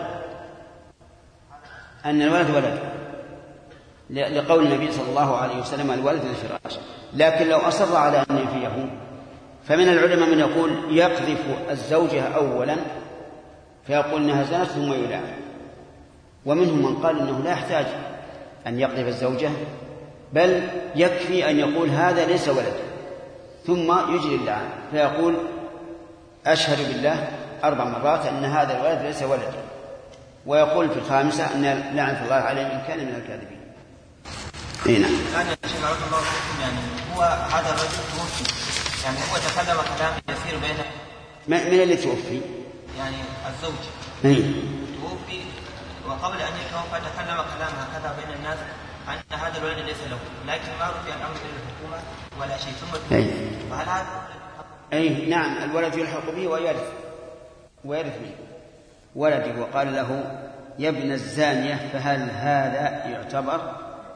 S2: أن الولد ولده لقول النبي صلى الله عليه وسلم الولد للفراش. لكن لو أصر على أن ينفيه فمن العلماء من يقول يقذف الزوجة أولا فيقول إنها زنت ثم يلعن. ومنهم من قال إنه لا يحتاج أن يقذف الزوجة، بل يكفي أن يقول هذا ليس ولد ثم يجري اللعان، فيقول أشهد بالله 4 مرات أن هذا الولد ليس ولد، ويقول في الخامسة أن لعنة الله عليه إن كان من الكاذبين. نعم.
S11: كان الشيخ رحمه الله يعني هو هذا الرجل توفي، يعني هو تكلم كلام يسير بينه.
S2: من اللي توفي؟
S11: يعني الزوج توفي، وقبل أن يتوفى تكلم كلام هكذا بين الناس أن هذا الولد ليس له، لكن ما رفع الأمر إلى الحكومة ولا شيء. ثم فهل هذا
S2: نعم، الولد يلحق به ويرث منه ولده، وقال له يا ابن الزانية فهل هذا يعتبر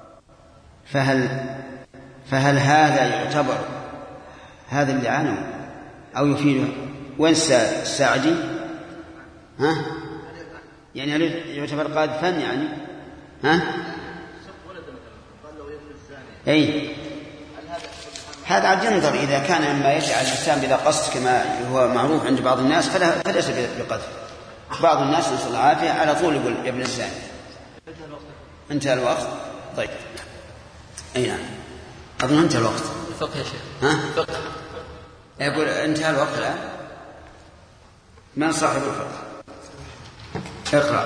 S2: فهل هذا يعتبر هذا اللي عنه أو يفيده؟ وين الساعدي؟ يعني هل يعتبر قاذفا يعني؟ هذا عاد ينظر، إذا كان مما يجعل الإنسان بلا قصد كما هو معروف عند بعض الناس فليس بقذف. بعض الناس نسأل الله العافية على طول يقول يا ابن الزاني. انتهى الوقت. طيب نعم، أظن انتهى الوقت.
S1: الفقه يا شيخ.
S2: فقه. يقول انتهى الوقت الآن. من صاحب الفقه؟ اقرأ.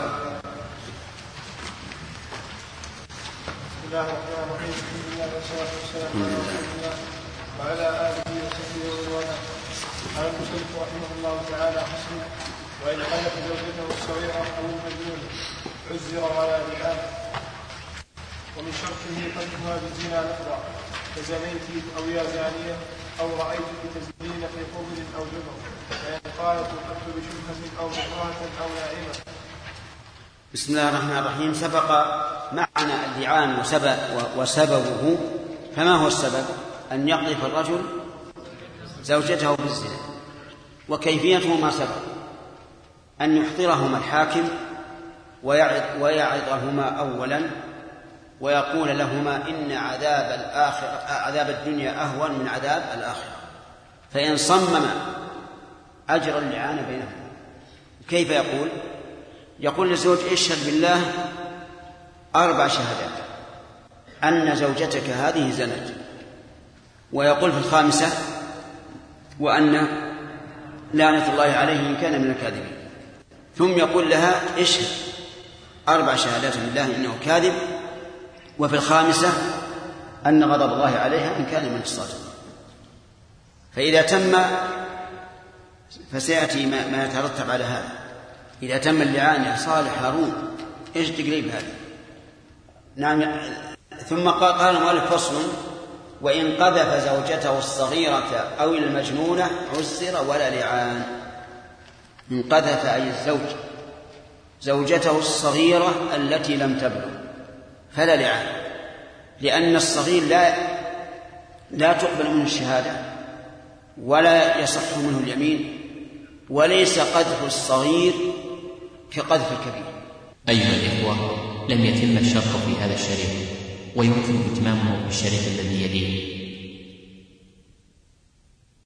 S9: بسم الله الرحمن الرحيم. الحمد لله والصلاة والسلام على رسول الله وعلى آله وصحبه ومن والاه. قال المصنف رحمه الله تعالى: حسن وإن قلت زوجته الصغيرة أو المجنون عزر ولا لعان. ومن شرطه قذفها بالزنا لفظا كزنيت أو يا زانية أو رأيتك تزنين في قبل أو جبر، فإن قالت قلت بشبهة أو بكراهة أو نائمة.
S2: بسم الله الرحمن الرحيم. سبق معنا اللعان وسببه. فما هو السبب؟ أن يقذف الرجل زوجته بالزنا، وكيفيته ما سبق، أن يحضرهما الحاكم ويعظهما أولا ويقول لهما إن عذاب الدنيا أهون من عذاب الآخرة، فإن صمم أجر اللعان بينهما. كيف يقول؟ يقول للزوج اشهد بالله 4 شهادات أن زوجتك هذه زنت، ويقول في الخامسة وأن لعنة الله عليه إن كان من الكاذبين، ثم يقول لها اشهد 4 شهادات بالله إنه كاذب، وفي الخامسة أن غضب الله عليها إن كان من الصادقين. فإذا تم، فسيأتي ما يترتب على هذا. إذا تم اللعان يا صالح هارون إيش تقريب هذا؟ نعم. ثم قال المؤلف: فصل: وإن قذف زوجته الصغيرة أو المجنونة عزر ولا لعان. إن قذف أي الزوج زوجته الصغيرة التي لم تبلغ فلا لعان، لأن الصغير لا تقبل منه الشهادة ولا يصح منه اليمين، وليس قذف الصغير كقذف الكبير.
S1: أيها الإخوة، لم يتم الشرط في هذا الشريط، ويمكن إتمامه في الشريط الذي يليه.